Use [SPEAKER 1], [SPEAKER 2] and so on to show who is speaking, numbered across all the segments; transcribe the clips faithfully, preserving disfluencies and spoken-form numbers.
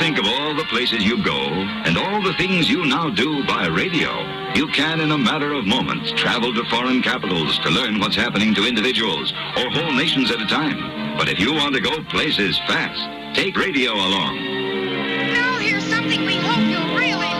[SPEAKER 1] think of all the places you go and all the things you now do by radio. You can, in a matter of moments, travel to foreign capitals to learn what's happening to individuals or whole nations at a time. But if you want to go places fast, take radio along.
[SPEAKER 2] Now here's something we hope you'll really like.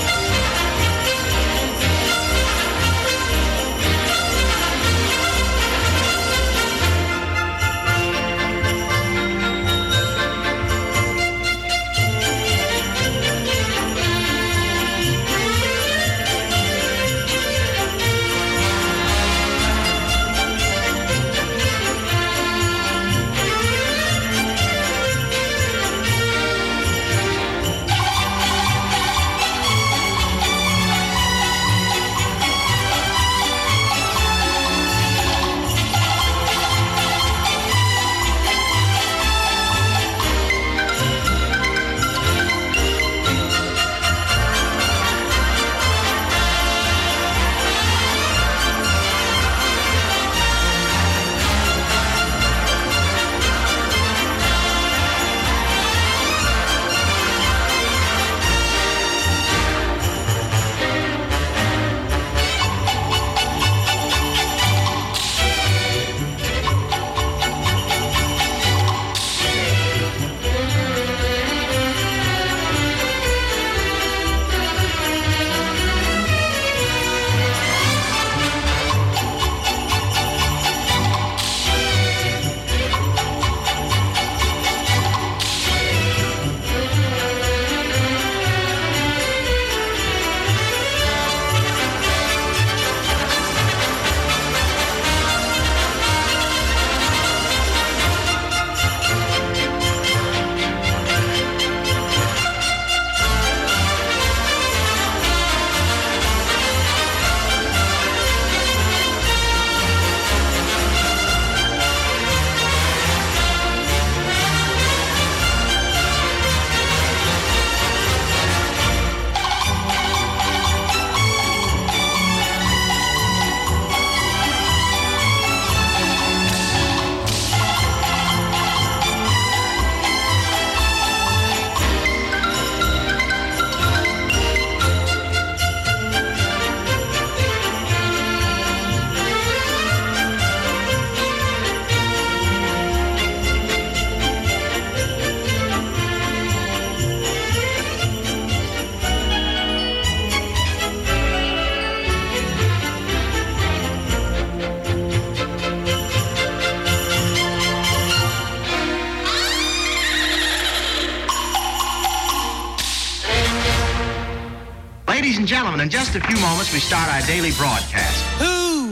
[SPEAKER 3] Gentlemen, in just a few moments, we start our daily broadcast.
[SPEAKER 4] Who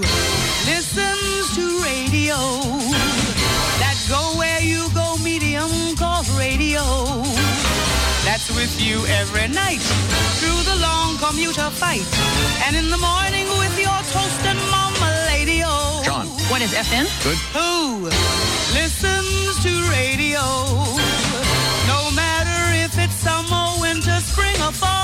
[SPEAKER 4] listens to radio? That go where you go medium called radio. That's with you every night through the long commuter fight. And in the morning with your toast and mama lady-o.
[SPEAKER 5] John. What is F M?
[SPEAKER 4] Good. Who listens to radio? No matter if it's summer, winter, spring, or fall.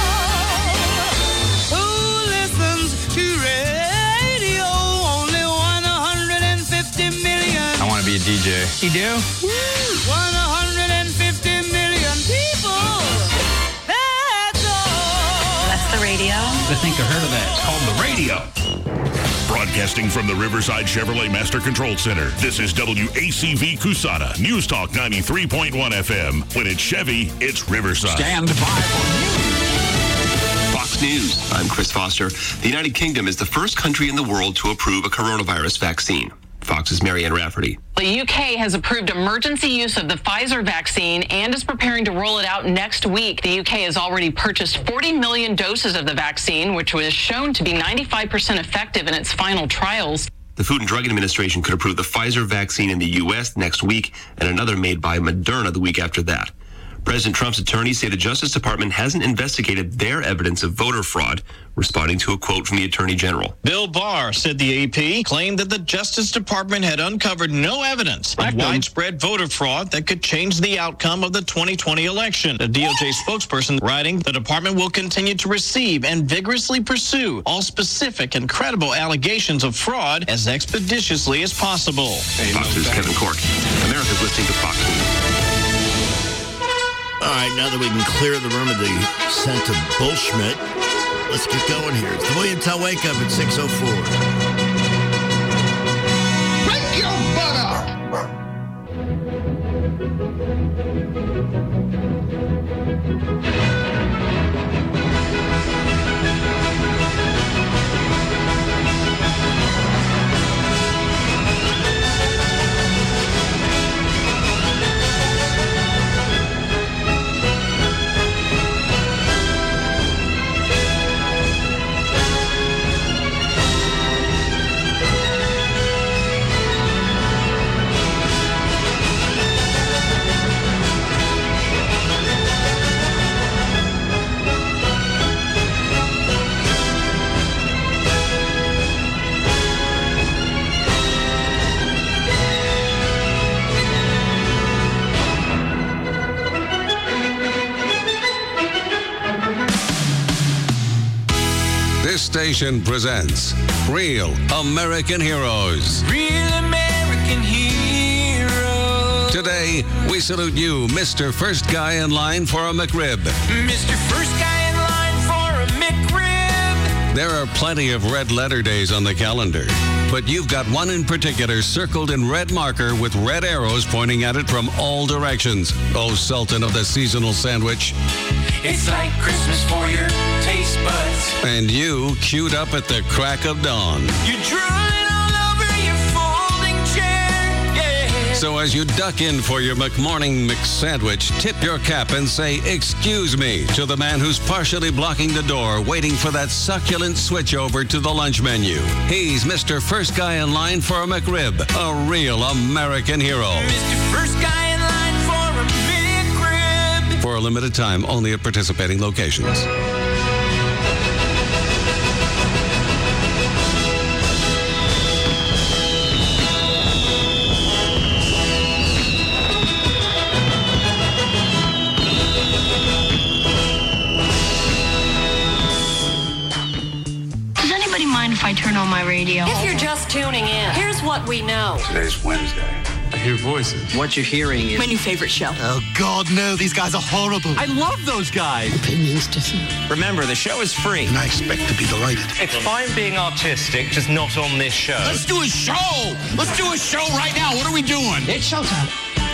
[SPEAKER 4] To radio, only one hundred fifty million.
[SPEAKER 5] I want to be a D J.
[SPEAKER 4] You do? one hundred fifty million people. That's all.
[SPEAKER 5] That's the radio.
[SPEAKER 6] I think I heard of that. It's called the radio.
[SPEAKER 7] Broadcasting from the Riverside Chevrolet Master Control Center, this is W A C V Cusana, News Talk ninety-three point one F M. When it's Chevy, it's Riverside.
[SPEAKER 6] Stand by for news.
[SPEAKER 8] Fox News. I'm Chris Foster. The United Kingdom is the first country in the world to approve a coronavirus vaccine. Fox's Marianne Rafferty.
[SPEAKER 9] The U K has approved emergency use of the Pfizer vaccine and is preparing to roll it out next week. The U K has already purchased forty million doses of the vaccine, which was shown to be ninety-five percent effective in its final trials.
[SPEAKER 8] The Food and Drug Administration could approve the Pfizer vaccine in the U S next week and another made by Moderna the week after that. President Trump's attorneys say the Justice Department hasn't investigated their evidence of voter fraud, responding to a quote from the Attorney General.
[SPEAKER 10] Bill Barr, said the A P, claimed that the Justice Department had uncovered no evidence of widespread voter fraud that could change the outcome of the twenty twenty election. The D O J spokesperson writing, the department will continue to receive and vigorously pursue all specific and credible allegations of fraud as expeditiously as possible.
[SPEAKER 8] Fox News' Kevin Cork. America's listening to Fox News.
[SPEAKER 11] All right, now that we can clear the room of the scent of Bullschmidt, let's get going here. It's the William Tell Wake Up at six oh four.
[SPEAKER 6] Wake your butt up!
[SPEAKER 12] This station presents Real American Heroes.
[SPEAKER 13] Real American Heroes.
[SPEAKER 12] Today, we salute you, Mister First Guy in Line for a McRib.
[SPEAKER 13] Mister First Guy in Line for a McRib.
[SPEAKER 12] There are plenty of red letter days on the calendar, but you've got one in particular circled in red marker with red arrows pointing at it from all directions. Oh, Sultan of the seasonal sandwich.
[SPEAKER 13] It's like Christmas for your taste buds.
[SPEAKER 12] And you queued up at the crack of dawn.
[SPEAKER 13] You're drooling all over your folding chair. Yeah.
[SPEAKER 12] So as you duck in for your McMorning McSandwich, tip your cap and say, "Excuse me," to the man who's partially blocking the door, waiting for that succulent switch over to the lunch menu. He's Mister First Guy in Line for a McRib, a real American hero.
[SPEAKER 13] Mister First Guy in Line for a McRib.
[SPEAKER 12] For a limited time, only at participating locations.
[SPEAKER 14] Does anybody mind if I turn on my radio?
[SPEAKER 15] If you're just tuning in, here's what we know.
[SPEAKER 16] Today's Wednesday. I hear voices.
[SPEAKER 17] What you're hearing is
[SPEAKER 15] my new favorite show.
[SPEAKER 17] Oh, God, no. These guys are horrible. I love those guys.
[SPEAKER 15] Opinions different.
[SPEAKER 17] Remember, the show is free.
[SPEAKER 16] And I expect to be delighted.
[SPEAKER 18] It's fine being artistic, just not on this show.
[SPEAKER 6] Let's do a show. Let's do a show right now. What are we doing?
[SPEAKER 15] It's showtime.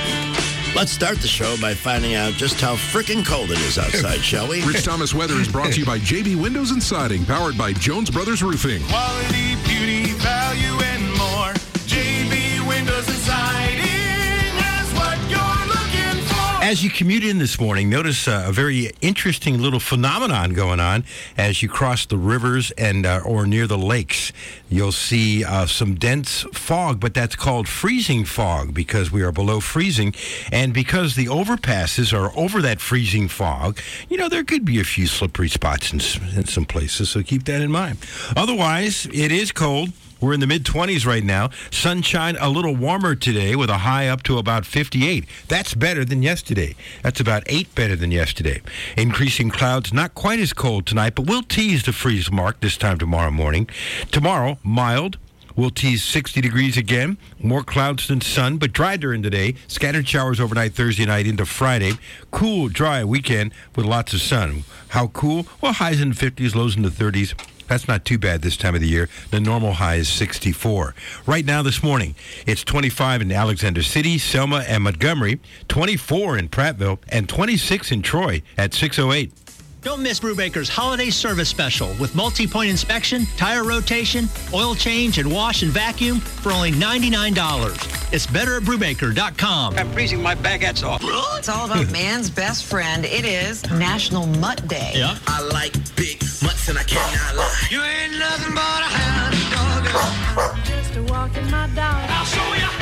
[SPEAKER 11] Let's start the show by finding out just how frickin' cold it is outside, shall we?
[SPEAKER 19] Rich Thomas Weather is brought to you by J B Windows and Siding, powered by Jones Brothers Roofing.
[SPEAKER 13] Quality, beauty, value, and more. J B Windows and Siding has what you're looking for.
[SPEAKER 20] As you commute in this morning, notice uh, a very interesting little phenomenon going on as you cross the rivers and uh, or near the lakes. You'll see uh, some dense fog, but that's called freezing fog because we are below freezing. And because the overpasses are over that freezing fog, you know, there could be a few slippery spots in, in some places, so keep that in mind. Otherwise, it is cold. We're in the mid-twenties right now. Sunshine a little warmer today with a high up to about fifty-eight. That's better than yesterday. That's about eight better than yesterday. Increasing clouds, not quite as cold tonight, but we'll tease the freeze mark this time tomorrow morning. Tomorrow, mild. We'll tease sixty degrees again. More clouds than sun, but dry during the day. Scattered showers overnight Thursday night into Friday. Cool, dry weekend with lots of sun. How cool? Well, highs in the fifties, lows in the thirties. That's not too bad this time of the year. The normal high is sixty-four. Right now this morning, it's twenty-five in Alexander City, Selma, and Montgomery, twenty-four in Prattville, and twenty-six in Troy at six oh eight.
[SPEAKER 21] Don't miss Brubaker's holiday service special with multi-point inspection, tire rotation, oil change, and wash and vacuum for only ninety-nine dollars. It's better at Brubaker dot com.
[SPEAKER 17] I'm freezing my baguettes off.
[SPEAKER 22] It's all about man's best friend. It is National Mutt Day.
[SPEAKER 17] Yeah.
[SPEAKER 6] I like big mutts and I cannot lie.
[SPEAKER 13] You ain't nothing but a hound dog.
[SPEAKER 2] Just a walking my dog.
[SPEAKER 13] I'll show you.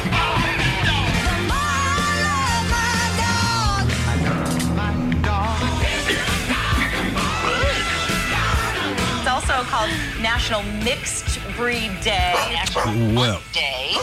[SPEAKER 23] It's also called National Mixed Breed Day. National
[SPEAKER 20] Well.
[SPEAKER 23] Day.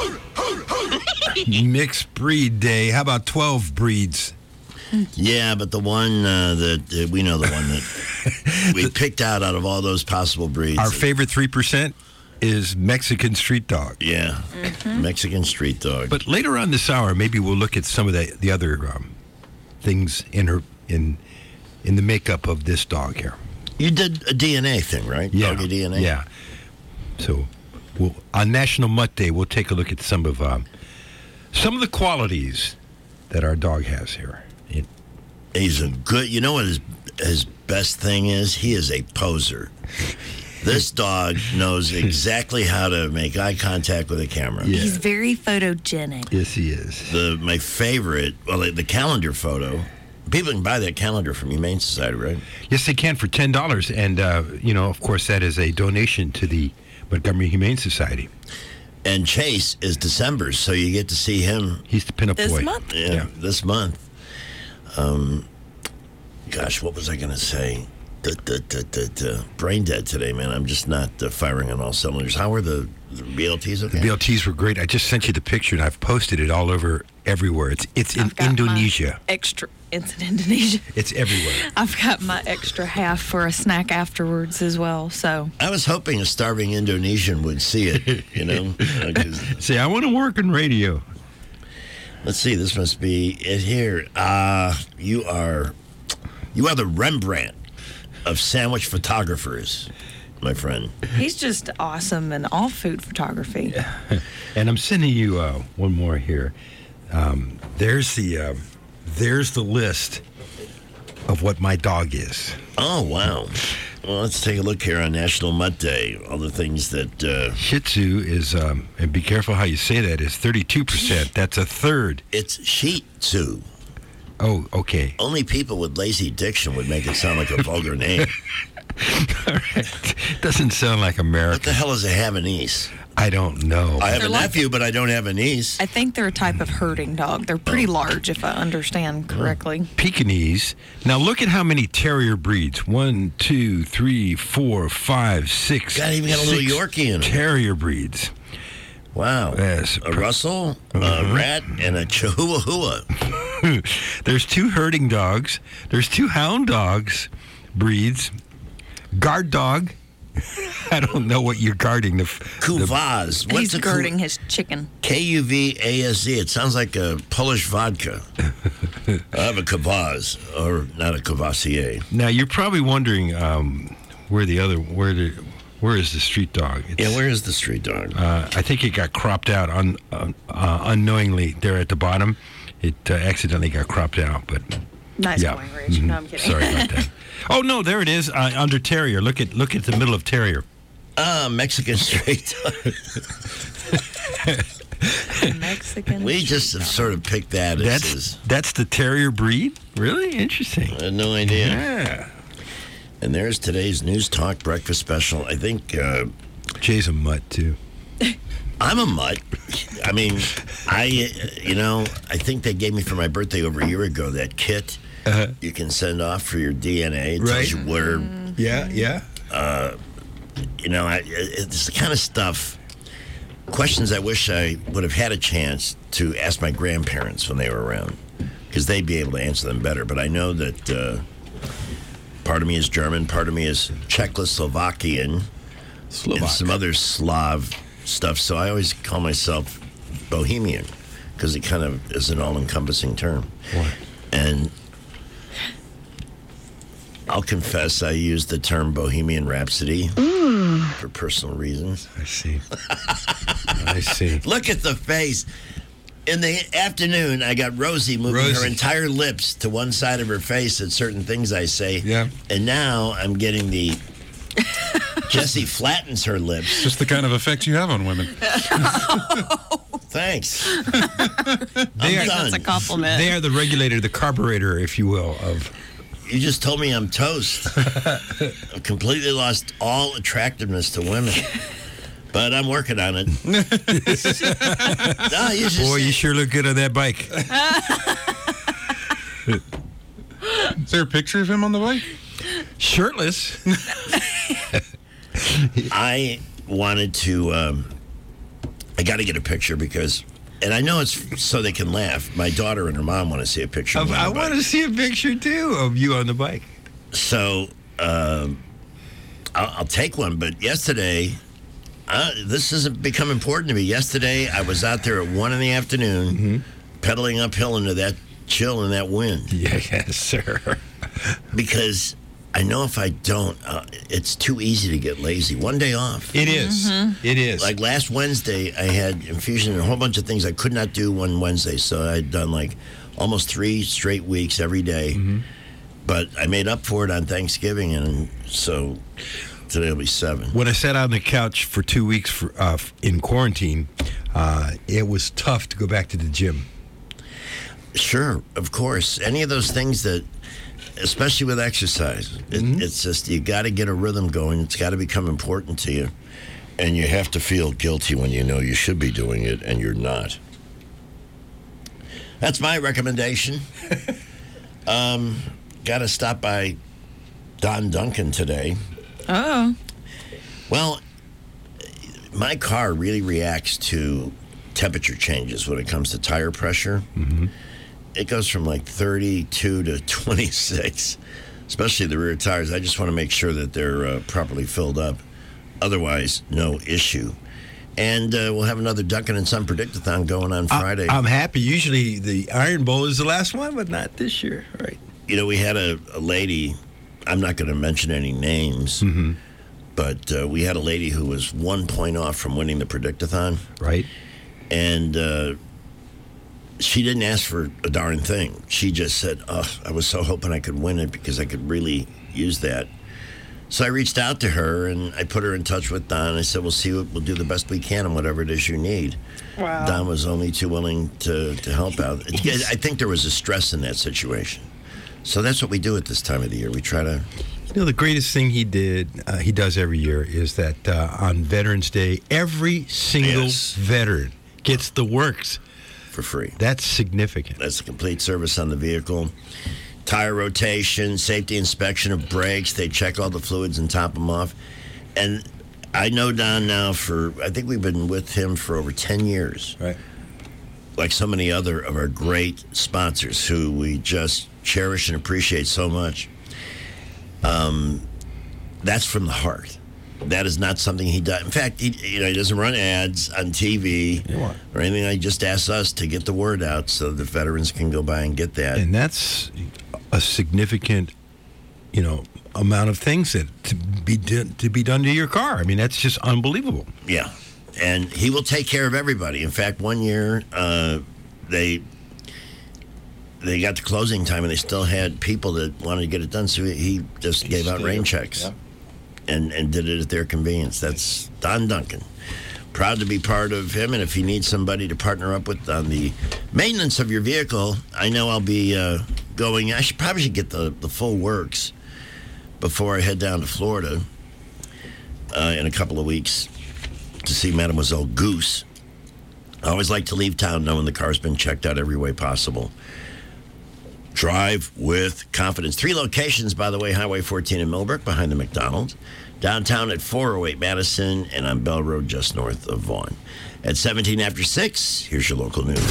[SPEAKER 20] Mixed breed day. How about twelve breeds?
[SPEAKER 11] Yeah, but the one uh, that uh, we know, the one that we picked out out of all those possible breeds.
[SPEAKER 20] Our favorite three percent is Mexican street dog.
[SPEAKER 11] Yeah, mm-hmm. Mexican street dog.
[SPEAKER 20] But later on this hour, maybe we'll look at some of the, the other um, things in her in in the makeup of this dog here.
[SPEAKER 11] You did a D N A thing, right?
[SPEAKER 20] Yeah.
[SPEAKER 11] Doggy D N A?
[SPEAKER 20] Yeah. So, we'll, on National Mutt Day, we'll take a look at some of um, some of the qualities that our dog has here. It,
[SPEAKER 11] He's a good, you know what his, his best thing is? He is a poser. This dog knows exactly how to make eye contact with a camera.
[SPEAKER 20] Yeah.
[SPEAKER 1] He's very photogenic.
[SPEAKER 20] Yes, he is.
[SPEAKER 11] The my favorite, well, the, the calendar photo. People can buy that calendar from Humane Society, right?
[SPEAKER 20] Yes, they can for ten dollars. And, uh, you know, of course, that is a donation to the Montgomery Humane Society.
[SPEAKER 11] And Chase is December, so you get to see him.
[SPEAKER 20] He's the pinup
[SPEAKER 1] This
[SPEAKER 20] boy.
[SPEAKER 1] month?
[SPEAKER 11] Yeah,
[SPEAKER 20] Yeah.
[SPEAKER 11] this month. Um, gosh, what was I going to say? Duh, duh, duh, duh, duh. Brain dead today, man. I'm just not uh, firing on all cylinders. How were the, the B L Ts? Okay.
[SPEAKER 20] The B L Ts were great. I just sent you the picture, and I've posted it all over everywhere. It's it's in
[SPEAKER 1] I've got my
[SPEAKER 20] Indonesia.
[SPEAKER 1] Extra. It's in Indonesia.
[SPEAKER 20] It's everywhere.
[SPEAKER 1] I've got my extra half for a snack afterwards as well. So
[SPEAKER 11] I was hoping a starving Indonesian would see it, you know. Uh, 'cause-
[SPEAKER 20] Say, I want to work in radio.
[SPEAKER 11] let's see. This must be it here. Uh, you are, you are the Rembrandt of sandwich photographers, my friend.
[SPEAKER 1] he's just awesome in all food photography.
[SPEAKER 20] And I'm sending you uh, one more here. Um, there's the uh, there's the list of what my dog is.
[SPEAKER 11] Oh, wow. Well, let's take a look here on National Mutt Day. All the things that... Uh,
[SPEAKER 20] Shih Tzu is, um, and be careful how you say that, is thirty-two percent. That's a third.
[SPEAKER 11] it's Shih Tzu.
[SPEAKER 20] Oh, okay.
[SPEAKER 11] Only people with lazy diction would make it sound like a vulgar name.
[SPEAKER 20] All right. Doesn't sound like
[SPEAKER 11] What
[SPEAKER 20] American.
[SPEAKER 11] the hell is a Havanese?
[SPEAKER 20] I don't know.
[SPEAKER 11] I have
[SPEAKER 1] They're
[SPEAKER 11] a
[SPEAKER 1] like-
[SPEAKER 11] nephew, but I don't have a niece.
[SPEAKER 1] I think they're a type of herding dog. They're pretty large, if I understand correctly.
[SPEAKER 20] Pekingese. Now look at how many terrier breeds. One, two, three, four, five, six.
[SPEAKER 11] God, even got a little
[SPEAKER 20] six
[SPEAKER 11] Yorkie in it.
[SPEAKER 20] Terrier breeds.
[SPEAKER 11] Wow.
[SPEAKER 20] Yes.
[SPEAKER 11] A Russell,
[SPEAKER 20] Mhm.
[SPEAKER 11] a rat, and a Chihuahua.
[SPEAKER 20] There's two herding dogs. There's two hound dogs breeds. Guard dog. I don't know what you're guarding. The,
[SPEAKER 11] Kuvaz. What's
[SPEAKER 1] He's
[SPEAKER 11] a
[SPEAKER 1] guarding
[SPEAKER 11] Ku-
[SPEAKER 1] his chicken.
[SPEAKER 11] K U V A S Z. It sounds like a Polish vodka. I have a Kuvaz, or not a Courvoisier.
[SPEAKER 20] Now you're probably wondering um, where the other where the where is the street dog? It's,
[SPEAKER 11] Yeah, where is the street dog?
[SPEAKER 20] Uh, I think it got cropped out un, uh, uh, unknowingly there at the bottom. It uh, accidentally got cropped out, but
[SPEAKER 1] Nice
[SPEAKER 20] yeah.
[SPEAKER 1] going, Rich. No, I'm kidding.
[SPEAKER 20] Sorry about that. Oh no, there it is uh, under terrier. Look at look at the middle of terrier.
[SPEAKER 11] Ah, Mexican straight dog.
[SPEAKER 1] Mexican.
[SPEAKER 11] We just have sort of picked that as,
[SPEAKER 20] That's
[SPEAKER 11] as
[SPEAKER 20] that's the terrier breed. Really interesting.
[SPEAKER 11] I had no idea.
[SPEAKER 20] Yeah.
[SPEAKER 11] And there's today's News Talk breakfast special. I think uh,
[SPEAKER 20] Jay's a mutt too.
[SPEAKER 11] I'm a mutt. I mean, I, uh, you know, I think they gave me for my birthday over a year ago that kit
[SPEAKER 20] Uh-huh.
[SPEAKER 11] you can send off for your D N A. It
[SPEAKER 20] Right.
[SPEAKER 11] tells you where,
[SPEAKER 20] Yeah, yeah.
[SPEAKER 11] uh, you know, I, it's the kind of stuff, questions I wish I would have had a chance to ask my grandparents when they were around, because they'd be able to answer them better. But I know that uh, part of me is German, part of me is Czechoslovakian,
[SPEAKER 20] Slovak.
[SPEAKER 11] and some other Slav stuff. So I always call myself Bohemian, because it kind of is an all-encompassing term.
[SPEAKER 20] What?
[SPEAKER 11] And I'll confess, I used the term Bohemian Rhapsody for personal reasons.
[SPEAKER 20] I see. I see.
[SPEAKER 11] Look at the face. In the afternoon, I got Rosie moving
[SPEAKER 20] Rosie.
[SPEAKER 11] her entire lips to one side of her face at certain things I say.
[SPEAKER 20] Yeah.
[SPEAKER 11] And now I'm getting the Jessie flattens her lips.
[SPEAKER 3] Just the kind of effect you have on women.
[SPEAKER 11] Thanks.
[SPEAKER 20] They
[SPEAKER 11] I'm
[SPEAKER 20] are,
[SPEAKER 11] done.
[SPEAKER 1] That's a compliment.
[SPEAKER 20] they are the regulator, the carburetor, if you will, of.
[SPEAKER 11] You just told me I'm toast. I've completely lost all attractiveness to women. But I'm working on it. No, you just
[SPEAKER 20] Boy, you sure look good on that bike.
[SPEAKER 3] Is there a picture of him on the bike?
[SPEAKER 20] Shirtless.
[SPEAKER 11] I wanted to, um, I got to get a picture because, and I know it's so they can laugh. My daughter and her mom want to see a picture of me
[SPEAKER 20] I
[SPEAKER 11] on the
[SPEAKER 20] want
[SPEAKER 11] bike.
[SPEAKER 20] to see a picture, too, of you on the bike.
[SPEAKER 11] So um, I'll, I'll take one. But yesterday, uh, this has become important to me. Yesterday, I was out there at one in the afternoon,
[SPEAKER 20] Mm-hmm.
[SPEAKER 11] pedaling uphill into that chill in that wind.
[SPEAKER 20] Yeah, yes, sir.
[SPEAKER 11] Because I know if I don't, uh, it's too easy to get lazy. One day off.
[SPEAKER 20] It is. Mm-hmm. It is.
[SPEAKER 11] Like last Wednesday, I had infusion and a whole bunch of things I could not do one Wednesday. So I'd done like almost three straight weeks every day. Mm-hmm. But I made up for it on Thanksgiving, and so today will be seven.
[SPEAKER 20] When I sat on the couch for two weeks for, uh, in quarantine, uh, it was tough to go back to the gym.
[SPEAKER 11] Sure, of course. Any of those things that, especially with exercise, it, mm-hmm. it's just you got to get a rhythm going. It's got to become important to you. And you have to feel guilty when you know you should be doing it and you're not. That's my recommendation. um, got to stop by Don Duncan today.
[SPEAKER 1] Oh.
[SPEAKER 11] Well, my car really reacts to temperature changes when it comes to tire pressure. Mm-hmm. It goes from like thirty-two to twenty-six, especially the rear tires. I just want to make sure that they're uh, properly filled up. Otherwise, no issue. And uh, we'll have another Duncan and Son Predictathon going on Friday.
[SPEAKER 20] I, I'm happy. Usually the Iron Bowl is the last one, but not this year. Right.
[SPEAKER 11] You know, we had a, a lady, I'm not going to mention any names, mm-hmm. but uh, we had a lady who was one point off from winning the Predictathon.
[SPEAKER 20] Right.
[SPEAKER 11] And uh, she didn't ask for a darn thing. She just said, oh, I was so hoping I could win it because I could really use that. So I reached out to her, and I put her in touch with Don. I said, we'll see what we'll do the best we can on whatever it is you need.
[SPEAKER 1] Wow.
[SPEAKER 11] Don was only too willing to, to help out. I think there was a stress in that situation. So that's what we do at this time of the year. We try to...
[SPEAKER 20] You know, the greatest thing he did, uh, he does every year, is that uh, on Veterans Day, every single yes. veteran gets the works.
[SPEAKER 11] For free.
[SPEAKER 20] That's significant.
[SPEAKER 11] That's a complete service on the vehicle. Tire rotation, safety inspection of brakes. They check all the fluids and top them off. And I know Don now for, I think we've been with him for over ten years.
[SPEAKER 20] Right.
[SPEAKER 11] Like so many other of our great sponsors who we just cherish and appreciate so much. Um, that's from the heart. That is not something he does. In fact, he, you know, he doesn't run ads on T V yeah. or anything. He just asks us to get the word out so the veterans can go by and get that.
[SPEAKER 20] And that's a significant, you know, amount of things that to be done, to be done to your car. I mean, that's just unbelievable.
[SPEAKER 11] Yeah, and he will take care of everybody. In fact, one year uh, they they got to closing time and they still had people that wanted to get it done, so he just he gave out rain checks. Yeah. And, and did it at their convenience. That's Don Duncan. Proud to be part of him, and if you need somebody to partner up with on the maintenance of your vehicle, I know I'll be uh, going. I should probably should get the, the full works before I head down to Florida uh, in a couple of weeks to see Mademoiselle Goose. I always like to leave town knowing the car's been checked out every way possible. Drive with confidence. Three locations, by the way, Highway fourteen in Millbrook behind the McDonald's. Downtown at four oh eight Madison, and on Bell Road just north of Vaughan. At seventeen after six, here's your local news.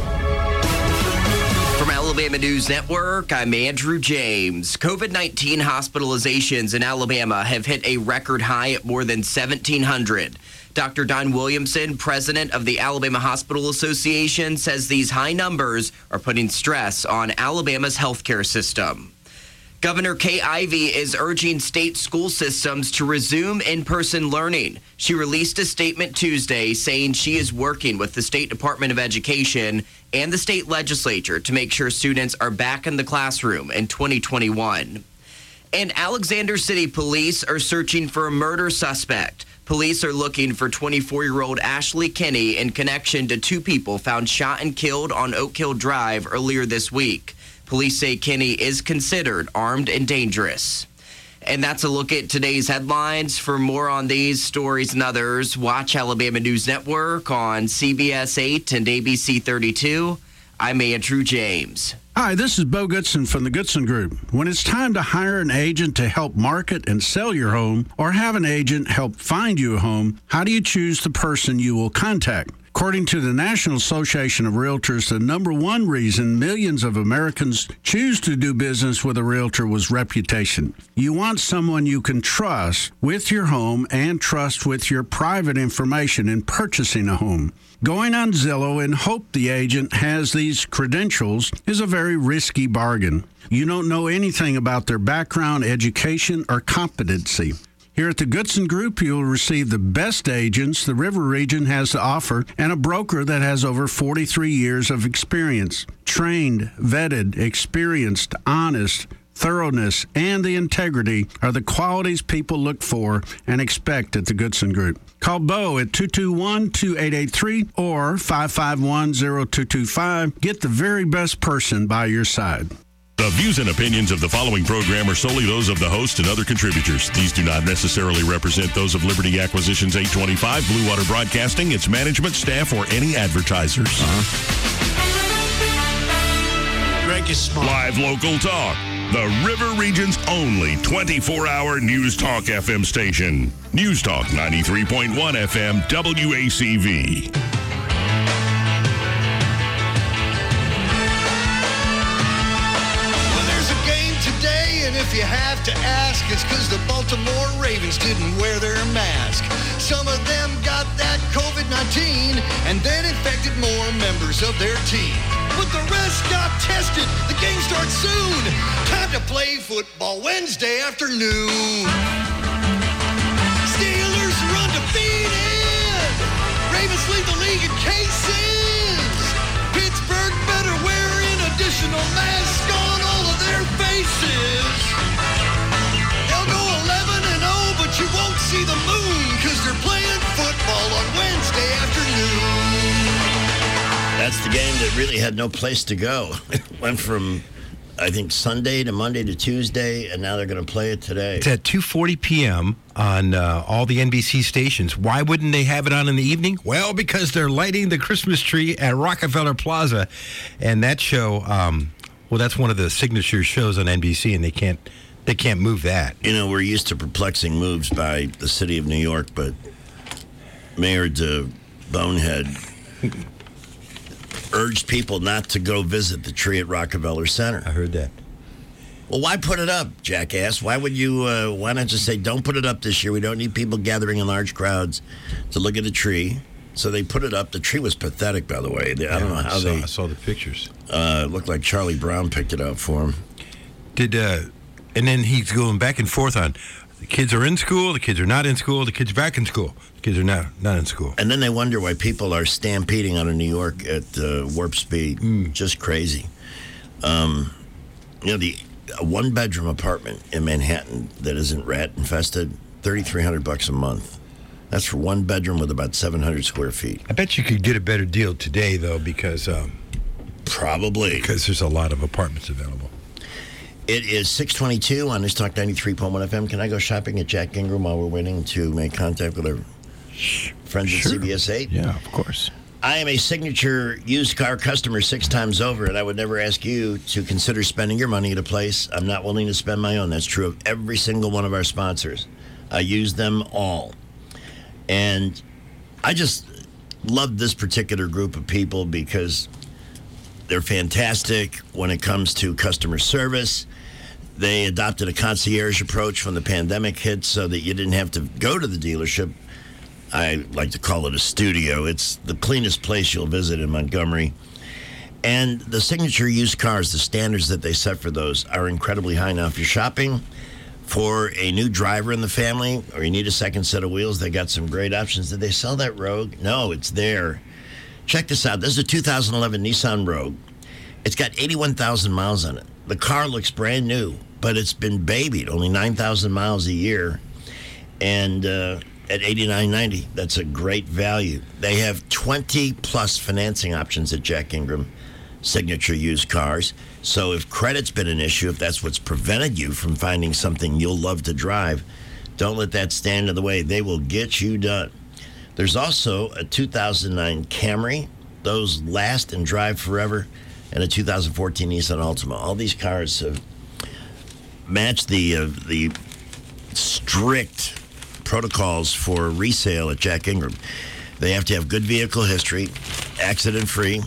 [SPEAKER 4] From Alabama News Network, I'm Andrew James. COVID nineteen hospitalizations in Alabama have hit a record high at more than seventeen hundred. Doctor Don Williamson, president of the Alabama Hospital Association, says these high numbers are putting stress on Alabama's healthcare system. Governor Kay Ivey is urging state school systems to resume in-person learning. She released a statement Tuesday saying she is working with the State Department of Education and the state legislature to make sure students are back in the classroom in twenty twenty-one. And Alexander City police are searching for a murder suspect. Police are looking for twenty-four-year-old Ashley Kinney in connection to two people found shot and killed on Oak Hill Drive earlier this week. Police say Kinney is considered armed and dangerous. And that's a look at today's headlines. For more on these stories and others, watch Alabama News Network on C B S eight and A B C thirty-two. I'm Andrew James.
[SPEAKER 5] Hi, this is Bo Goodson from the Goodson Group. When it's time to hire an agent to help market and sell your home, or have an agent help find you a home, how do you choose the person you will contact? According to the National Association of Realtors, the number one reason millions of Americans choose to do business with a realtor was reputation. You want someone you can trust with your home and trust with your private information in purchasing a home. Going on Zillow and hope the agent has these credentials is a very risky bargain. You don't know anything about their background, education, or competency. Here at the Goodson Group, you'll receive the best agents the River Region has to offer and a broker that has over forty-three years of experience. Trained, vetted, experienced, honest, thoroughness, and the integrity are the qualities people look for and expect at the Goodson Group. Call Bo at two two one, two eight eight three or five five one, zero two two five. Get the very best person by your side.
[SPEAKER 7] The views and opinions of the following program are solely those of the host and other contributors. These do not necessarily represent those of Liberty Acquisitions eight twenty-five, Blue Water Broadcasting, its management, staff, or any advertisers.
[SPEAKER 6] Uh-huh.
[SPEAKER 7] Greg is smart. Live local talk. The River Region's only twenty-four hour News Talk F M station. News Talk ninety-three point one F M W A C V.
[SPEAKER 9] Well, there's a game today, and if you have to ask, it's because the Baltimore Ravens didn't wear their mask. Some of them got that covid nineteen and then infected more members of their team. But the rest got tested. The game starts soon. Time to play football Wednesday afternoon. Steelers are undefeated. Ravens lead the league in cases. Pittsburgh better wear an additional mask on all of their faces. They'll go eleven and oh, but you won't see the moon because they're playing football on Wednesday afternoon.
[SPEAKER 11] That's the game that really had no place to go. It went from, I think, Sunday to Monday to Tuesday, and now they're going to play it today.
[SPEAKER 20] It's at two forty p.m. on uh, all the N B C stations. Why wouldn't they have it on in the evening? Well, because they're lighting the Christmas tree at Rockefeller Plaza, and that show, um, well, that's one of the signature shows on N B C, and they can't they can't move that.
[SPEAKER 11] You know, we're used to perplexing moves by the city of New York, but Mayor de Bonehead urged people not to go visit the tree at Rockefeller Center.
[SPEAKER 20] I heard that.
[SPEAKER 11] Well, why put it up, jackass? Why would you, uh, why not just say, don't put it up this year? We don't need people gathering in large crowds to look at a tree. So they put it up. The tree was pathetic, by the way. They, I don't know how
[SPEAKER 20] I saw,
[SPEAKER 11] they...
[SPEAKER 20] I saw the pictures.
[SPEAKER 11] Uh, it looked like Charlie Brown picked it up for him.
[SPEAKER 20] Did, uh, and then he's going back and forth on, the kids are in school, the kids are not in school, the kids are back in school, the kids are not, not in school.
[SPEAKER 11] And then they wonder why people are stampeding out of New York at uh, warp speed. Mm. Just crazy. Um, you know, the a one-bedroom apartment in Manhattan that isn't rat-infested, thirty-three hundred bucks a month. That's for one bedroom with about seven hundred square feet.
[SPEAKER 20] I bet you could get a better deal today, though, because... Um,
[SPEAKER 11] Probably.
[SPEAKER 20] Because there's a lot of apartments available.
[SPEAKER 11] It is six twenty-two on News Talk ninety-three point one F M. Can I go shopping at Jack Ingram while we're waiting to make contact with our friends
[SPEAKER 20] Sure.
[SPEAKER 11] at C B S eight?
[SPEAKER 20] Yeah, of course.
[SPEAKER 11] I am a signature used car customer six times over, and I would never ask you to consider spending your money at a place I'm not willing to spend my own. That's true of every single one of our sponsors. I use them all. And I just love this particular group of people because they're fantastic when it comes to customer service. They adopted a concierge approach when the pandemic hit so that you didn't have to go to the dealership. I like to call it a studio. It's the cleanest place you'll visit in Montgomery. And the signature used cars, the standards that they set for those are incredibly high. Now, if you're shopping for a new driver in the family or you need a second set of wheels, they got some great options. Did they sell that Rogue? No, it's there. Check this out. This is a two thousand eleven Nissan Rogue. It's got eighty-one thousand miles on it. The car looks brand new, but it's been babied, only nine thousand miles a year. And uh, at eighty-nine ninety, that's a great value. They have twenty plus financing options at Jack Ingram Signature Used Cars. So if credit's been an issue, if that's what's prevented you from finding something you'll love to drive, don't let that stand in the way. They will get you done. There's also a two thousand nine Camry. Those last and drive forever. And a two thousand fourteen Nissan Altima. All these cars have matched the uh, the strict protocols for resale at Jack Ingram. They have to have good vehicle history, accident-free.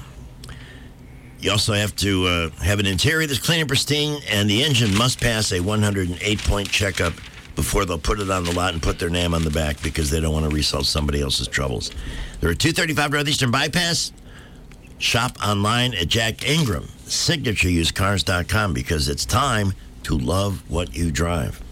[SPEAKER 11] You also have to uh, have an interior that's clean and pristine, and the engine must pass a one hundred eight point checkup before they'll put it on the lot and put their name on the back because they don't want to resell somebody else's troubles. They're at two thirty-five Northeastern Bypass. Shop online at Jack Ingram, signature used cars dot com, because it's time to love what you drive.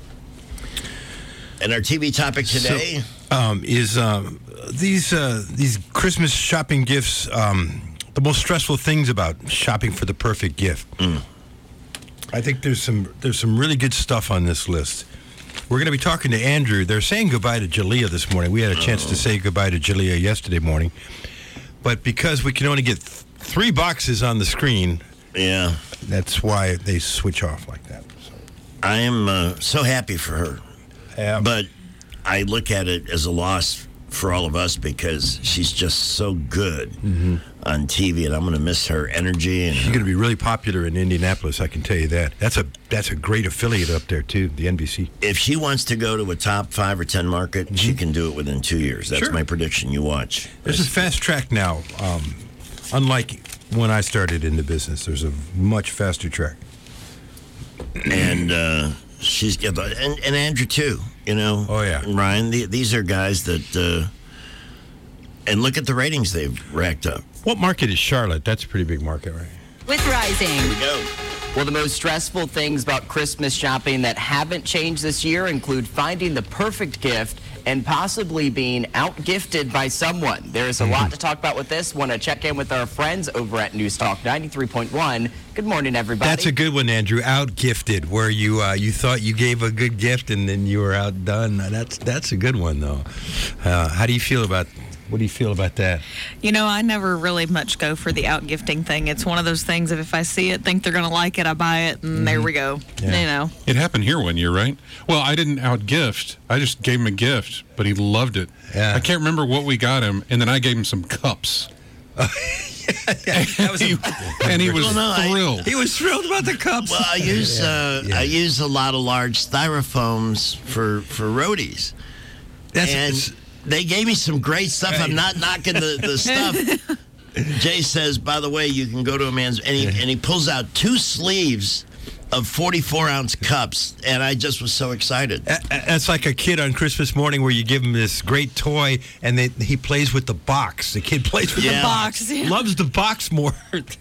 [SPEAKER 11] And our T V topic today
[SPEAKER 20] so, um, is um, these uh, these Christmas shopping gifts. Um, the most stressful things about shopping for the perfect gift.
[SPEAKER 11] Mm.
[SPEAKER 20] I think there's some there's some really good stuff on this list. We're going to be talking to Andrew. They're saying goodbye to Jalea this morning. We had a chance
[SPEAKER 11] oh.
[SPEAKER 20] to say goodbye to Jalea yesterday morning, but because we can only get th- three boxes on the screen,
[SPEAKER 11] yeah,
[SPEAKER 20] that's why they switch off like that. So.
[SPEAKER 11] I am uh, so happy for her,
[SPEAKER 20] yeah.
[SPEAKER 11] but I look at it as a loss for all of us because she's just so good
[SPEAKER 20] mm-hmm.
[SPEAKER 11] on T V, and I'm going to miss her energy. And
[SPEAKER 20] she's going to be really popular in Indianapolis, I can tell you that. That's a that's a great affiliate up there too, the N B C.
[SPEAKER 11] If she wants to go to a top five or ten market, mm-hmm. she can do it within two years. That's
[SPEAKER 20] sure.
[SPEAKER 11] my prediction. You watch.
[SPEAKER 20] There's a fast track now. Um, unlike when I started in the business, there's a much faster track.
[SPEAKER 11] And uh, she's got the, and, and Andrew too. You know,
[SPEAKER 20] oh yeah,
[SPEAKER 11] and Ryan. The, these are guys that, uh, and look at the ratings they've racked up.
[SPEAKER 20] What market is Charlotte? That's a pretty big market, right?
[SPEAKER 8] With Rising.
[SPEAKER 11] Here we go.
[SPEAKER 4] Well, the most stressful things about Christmas shopping that haven't changed this year include finding the perfect gift and possibly being out-gifted by someone. There's a mm-hmm. lot to talk about with this. Want to check in with our friends over at News Talk ninety-three point one. Good morning, everybody.
[SPEAKER 20] That's a good one, Andrew. Out-gifted, where you uh, you thought you gave a good gift and then you were outdone. That's that's a good one, though. Uh, how do you feel about What do you feel about that?
[SPEAKER 1] You know, I never really much go for the out-gifting thing. It's one of those things that if I see it, think they're going to like it, I buy it, and mm-hmm. there we go. Yeah. You know.
[SPEAKER 3] It happened here one year, right? Well, I didn't out-gift. I just gave him a gift, but he loved it.
[SPEAKER 20] Yeah.
[SPEAKER 3] I can't remember what we got him, and then I gave him some cups.
[SPEAKER 20] yeah, yeah, that was
[SPEAKER 3] he, and he was
[SPEAKER 11] well, no,
[SPEAKER 3] thrilled.
[SPEAKER 20] I, he was thrilled about the cups.
[SPEAKER 11] Well, I use yeah, uh, yeah. I use a lot of large styrofoams for for roadies.
[SPEAKER 20] That's
[SPEAKER 11] and
[SPEAKER 20] it's,
[SPEAKER 11] they gave me some great stuff. Right. I'm not knocking the, the stuff. Jay says, by the way, you can go to a man's, and he, and he pulls out two sleeves of forty-four ounce cups, and I just was so excited.
[SPEAKER 20] That's like a kid on Christmas morning where you give him this great toy, and they, he plays with the box. The kid plays with
[SPEAKER 11] yeah.
[SPEAKER 20] the box. Yeah. Loves the box more.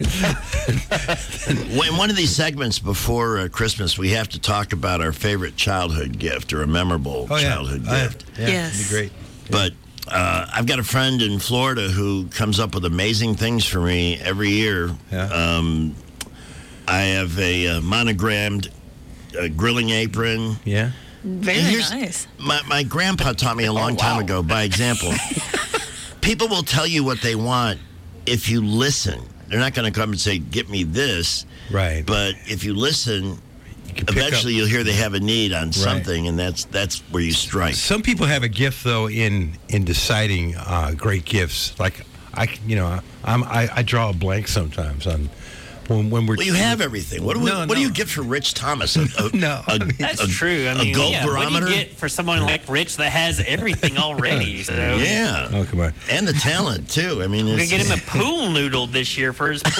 [SPEAKER 11] In one of these segments before uh, Christmas, we have to talk about our favorite childhood gift or a memorable
[SPEAKER 20] oh,
[SPEAKER 11] childhood
[SPEAKER 20] yeah.
[SPEAKER 11] gift.
[SPEAKER 20] Uh, yeah,
[SPEAKER 1] yes.
[SPEAKER 20] That'd be great.
[SPEAKER 11] But uh, I've got a friend in Florida who comes up with amazing things for me every year.
[SPEAKER 20] Yeah.
[SPEAKER 11] Um, I have a uh, monogrammed uh, grilling apron.
[SPEAKER 20] Yeah.
[SPEAKER 1] Very nice.
[SPEAKER 11] My, my grandpa taught me a long
[SPEAKER 4] oh, wow.
[SPEAKER 11] time ago by example. People will tell you what they want if you listen. They're not going to come and say, get me this.
[SPEAKER 20] Right.
[SPEAKER 11] But if you listen,
[SPEAKER 20] you
[SPEAKER 11] eventually
[SPEAKER 20] up.
[SPEAKER 11] you'll hear they have a need on
[SPEAKER 20] right.
[SPEAKER 11] something, and that's that's where you strike.
[SPEAKER 20] Some people have a gift, though, in, in deciding uh, great gifts. Like, I, you know, I'm, I, I draw a blank sometimes on... When, when we're
[SPEAKER 11] well, you have everything. What do, we,
[SPEAKER 20] no,
[SPEAKER 11] what
[SPEAKER 20] no.
[SPEAKER 11] do you get for Rich Thomas? A, a,
[SPEAKER 20] no,
[SPEAKER 11] a,
[SPEAKER 10] that's
[SPEAKER 11] a,
[SPEAKER 10] true. I mean,
[SPEAKER 11] a gold
[SPEAKER 10] yeah,
[SPEAKER 11] barometer.
[SPEAKER 10] What do you get for someone like Rich that has everything already? So.
[SPEAKER 11] Yeah.
[SPEAKER 20] Oh, come on.
[SPEAKER 11] And the talent too. I mean,
[SPEAKER 10] we're
[SPEAKER 11] it's,
[SPEAKER 10] gonna get him a pool noodle this year for his pool.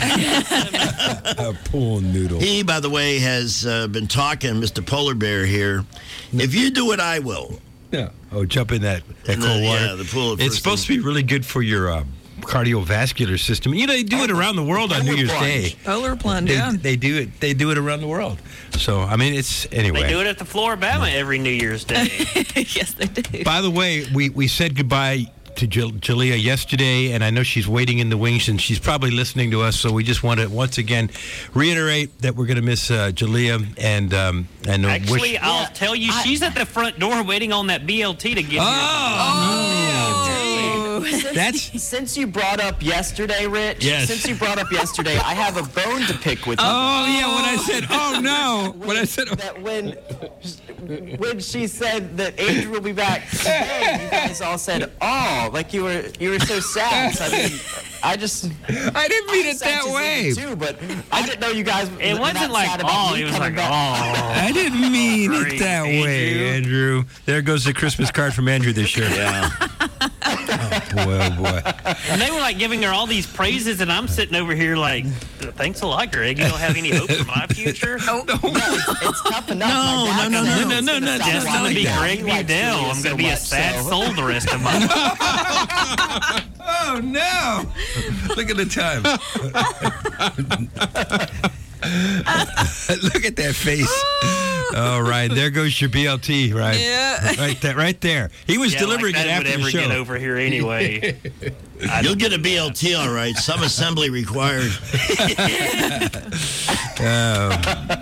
[SPEAKER 10] I
[SPEAKER 20] mean. A pool noodle.
[SPEAKER 11] He, by the way, has uh, been talking, Mister Polar Bear here. If you do it, I will.
[SPEAKER 20] Yeah. Oh, jump in that, that
[SPEAKER 11] in
[SPEAKER 20] cold
[SPEAKER 11] the,
[SPEAKER 20] water.
[SPEAKER 11] Yeah, the pool.
[SPEAKER 20] It's supposed thing. to be really good for your. Uh, cardiovascular system. You know, they do it around the world on New Year's Day.
[SPEAKER 1] Polar plunge,
[SPEAKER 20] they,
[SPEAKER 1] yeah.
[SPEAKER 20] They do it. They do it around the world. So, I mean, it's anyway.
[SPEAKER 10] They do it at the Floribama every New Year's Day.
[SPEAKER 1] Yes, they do.
[SPEAKER 20] By the way, we, we said goodbye to J- Jalea yesterday, and I know she's waiting in the wings, and she's probably listening to us. So we just want to once again reiterate that we're going to miss uh, Jalea, and um, and
[SPEAKER 10] actually,
[SPEAKER 20] wish-
[SPEAKER 10] I'll
[SPEAKER 1] yeah,
[SPEAKER 10] tell you,
[SPEAKER 1] I,
[SPEAKER 10] she's at the front door waiting on that B L T to get
[SPEAKER 20] oh,
[SPEAKER 10] here.
[SPEAKER 20] Oh,
[SPEAKER 4] Since,
[SPEAKER 20] that's
[SPEAKER 4] since you brought up yesterday, Rich.
[SPEAKER 20] Yes.
[SPEAKER 4] Since you brought up yesterday, I have a bone to pick with you.
[SPEAKER 20] Oh yeah, when I said, oh no,
[SPEAKER 4] when,
[SPEAKER 20] when I said
[SPEAKER 4] that when when she said that Andrew will be back today, you guys all said, oh, like you were you were so sad. So I mean, I just
[SPEAKER 20] I didn't mean it that way.
[SPEAKER 4] Too, but I didn't know you guys.
[SPEAKER 10] It wasn't like oh, it was like oh.
[SPEAKER 20] I didn't mean
[SPEAKER 10] Great,
[SPEAKER 20] it that
[SPEAKER 10] Andrew.
[SPEAKER 20] way, Andrew. There goes the Christmas card from Andrew this year.
[SPEAKER 11] Yeah.
[SPEAKER 20] Oh, boy, oh boy.
[SPEAKER 10] And they were like giving her all these praises, and I'm sitting over here like, thanks a lot, Greg. You don't have any hope for my future?
[SPEAKER 4] Oh, no. it's, it's tough enough.
[SPEAKER 20] No,
[SPEAKER 4] My dad
[SPEAKER 20] no, no,
[SPEAKER 4] said
[SPEAKER 20] no,
[SPEAKER 4] it's
[SPEAKER 10] no, no,
[SPEAKER 4] gonna
[SPEAKER 10] no.
[SPEAKER 4] stop
[SPEAKER 10] That's
[SPEAKER 4] while
[SPEAKER 10] going to
[SPEAKER 4] he
[SPEAKER 10] be
[SPEAKER 4] dies.
[SPEAKER 10] Greg
[SPEAKER 4] He likes
[SPEAKER 10] Budell.
[SPEAKER 4] Julia
[SPEAKER 10] I'm
[SPEAKER 4] so
[SPEAKER 10] going to be a
[SPEAKER 4] much,
[SPEAKER 10] sad
[SPEAKER 4] so-
[SPEAKER 10] soul the rest of my life.
[SPEAKER 20] Oh, no. Look at the time. Look at that face. All right, there goes your B L T, right?
[SPEAKER 1] Yeah.
[SPEAKER 20] Right there, right there. He was
[SPEAKER 10] Yeah,
[SPEAKER 20] delivering
[SPEAKER 10] like
[SPEAKER 20] it
[SPEAKER 10] that
[SPEAKER 20] after
[SPEAKER 10] would
[SPEAKER 20] the
[SPEAKER 10] ever
[SPEAKER 20] show.
[SPEAKER 10] get over here anyway.
[SPEAKER 11] You'll get a B L T, all right. Some assembly required.
[SPEAKER 20] Um,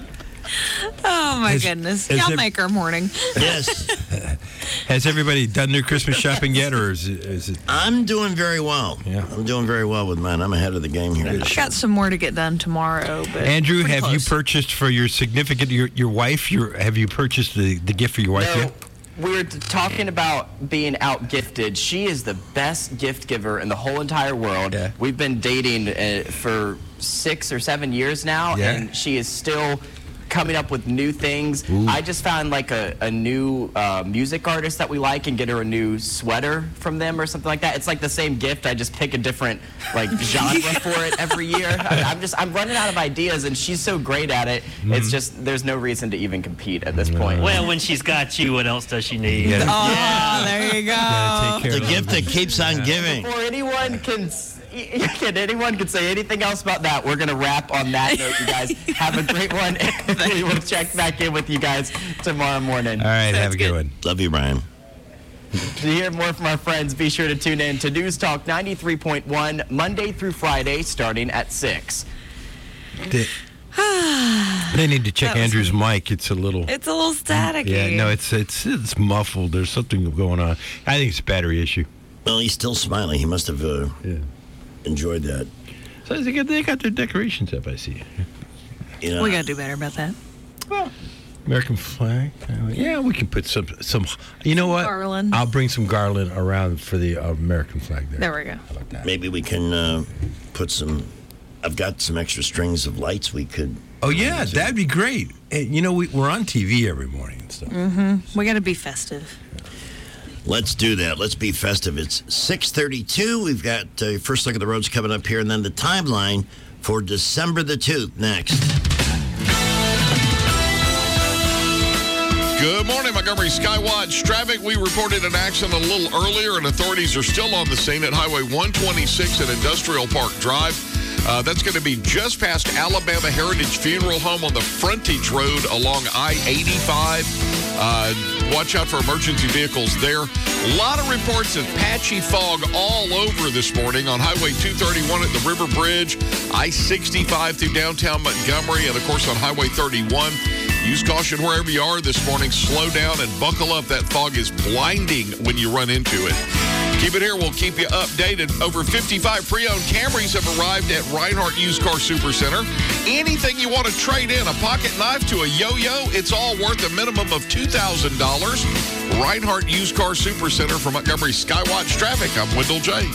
[SPEAKER 1] Oh, my
[SPEAKER 20] Is-
[SPEAKER 1] goodness.
[SPEAKER 20] is
[SPEAKER 1] Y'all
[SPEAKER 20] there-
[SPEAKER 1] make our morning.
[SPEAKER 11] Yes.
[SPEAKER 20] has everybody done their Christmas shopping yet, or is it? Is it
[SPEAKER 11] I'm doing very well.
[SPEAKER 20] Yeah.
[SPEAKER 11] I'm doing very well with mine. I'm ahead of the game here.
[SPEAKER 1] I've got some more to get done tomorrow. But
[SPEAKER 20] Andrew,
[SPEAKER 1] pretty
[SPEAKER 20] have
[SPEAKER 1] close.
[SPEAKER 20] you purchased for your significant, your, your wife, your, have you purchased the, the gift for your wife
[SPEAKER 4] No,
[SPEAKER 20] yet?
[SPEAKER 4] we were t- talking about being out gifted. She is the best gift giver in the whole entire world.
[SPEAKER 20] Yeah.
[SPEAKER 4] We've been dating uh, for six or seven years now,
[SPEAKER 20] Yeah.
[SPEAKER 4] and she is still coming up with new things.
[SPEAKER 20] Ooh.
[SPEAKER 4] I just found like a, a new uh, music artist that we like and get her a new sweater from them or something like that. It's like the same gift. I just pick a different like genre for it every year. I, I'm just I'm running out of ideas, and she's so great at it. It's just there's no reason to even compete at this point.
[SPEAKER 10] Well, when she's got you, what else does she need?
[SPEAKER 20] Yeah.
[SPEAKER 1] Oh, there you go.
[SPEAKER 20] Gotta take care
[SPEAKER 11] The
[SPEAKER 20] of it.
[SPEAKER 11] gift that keeps on giving.
[SPEAKER 4] Before anyone can, s- can anyone can say anything else about that, we're gonna wrap on that note. You guys have a great one. We will check back in with you guys tomorrow morning.
[SPEAKER 20] All right, have a good,
[SPEAKER 1] good.
[SPEAKER 20] one.
[SPEAKER 11] Love you, Brian.
[SPEAKER 4] To hear more from our friends, be sure to tune in to News Talk ninety-three point one Monday through Friday, starting at six.
[SPEAKER 20] They, they need to check
[SPEAKER 1] That was-
[SPEAKER 20] Andrew's mic. It's a little.
[SPEAKER 1] It's a little staticky.
[SPEAKER 20] Yeah, no, it's it's it's muffled. There's something going on. I think it's a battery issue.
[SPEAKER 11] Well, he's still smiling. He must have uh,
[SPEAKER 20] Yeah.
[SPEAKER 11] enjoyed that.
[SPEAKER 20] So they got, they got their decorations up, I see.
[SPEAKER 11] You know,
[SPEAKER 1] We got to do better about that.
[SPEAKER 20] American flag. Uh, Yeah, we can put some some. You know what?
[SPEAKER 1] garland.
[SPEAKER 20] I'll bring some garland around for the uh, American flag there.
[SPEAKER 1] There we go.
[SPEAKER 20] How about that?
[SPEAKER 11] maybe we can uh, put some. I've got some extra strings of lights we could.
[SPEAKER 20] Oh yeah, that'd be great. And, you know, we, we're on T V every morning and stuff.
[SPEAKER 1] Mm-hmm. We got to be festive.
[SPEAKER 11] Let's do that. Let's be festive. It's six thirty-two. We've got uh, first look at the roads coming up here, and then the timeline for December the two next.
[SPEAKER 8] Good morning, Montgomery Skywatch traffic. We reported an accident a little earlier, and authorities are still on the scene at Highway one twenty-six at Industrial Park Drive. Uh, that's going to be just past Alabama Heritage Funeral Home on the frontage road along I eighty-five. Uh, watch out for emergency vehicles there. A lot of reports of patchy fog all over this morning on Highway two thirty-one at the River Bridge, I sixty-five through downtown Montgomery, and, of course, on Highway thirty-one. Use caution wherever you are this morning. Slow down and buckle up. That fog is blinding when you run into it. Keep it here. We'll keep you updated. Over fifty-five pre-owned Camrys have arrived at Reinhardt Used Car Supercenter. Anything you want to trade in, a pocket knife to a yo-yo, it's all worth a minimum of two thousand dollars. Reinhardt Used Car Supercenter for Montgomery Skywatch Traffic. I'm Wendell J.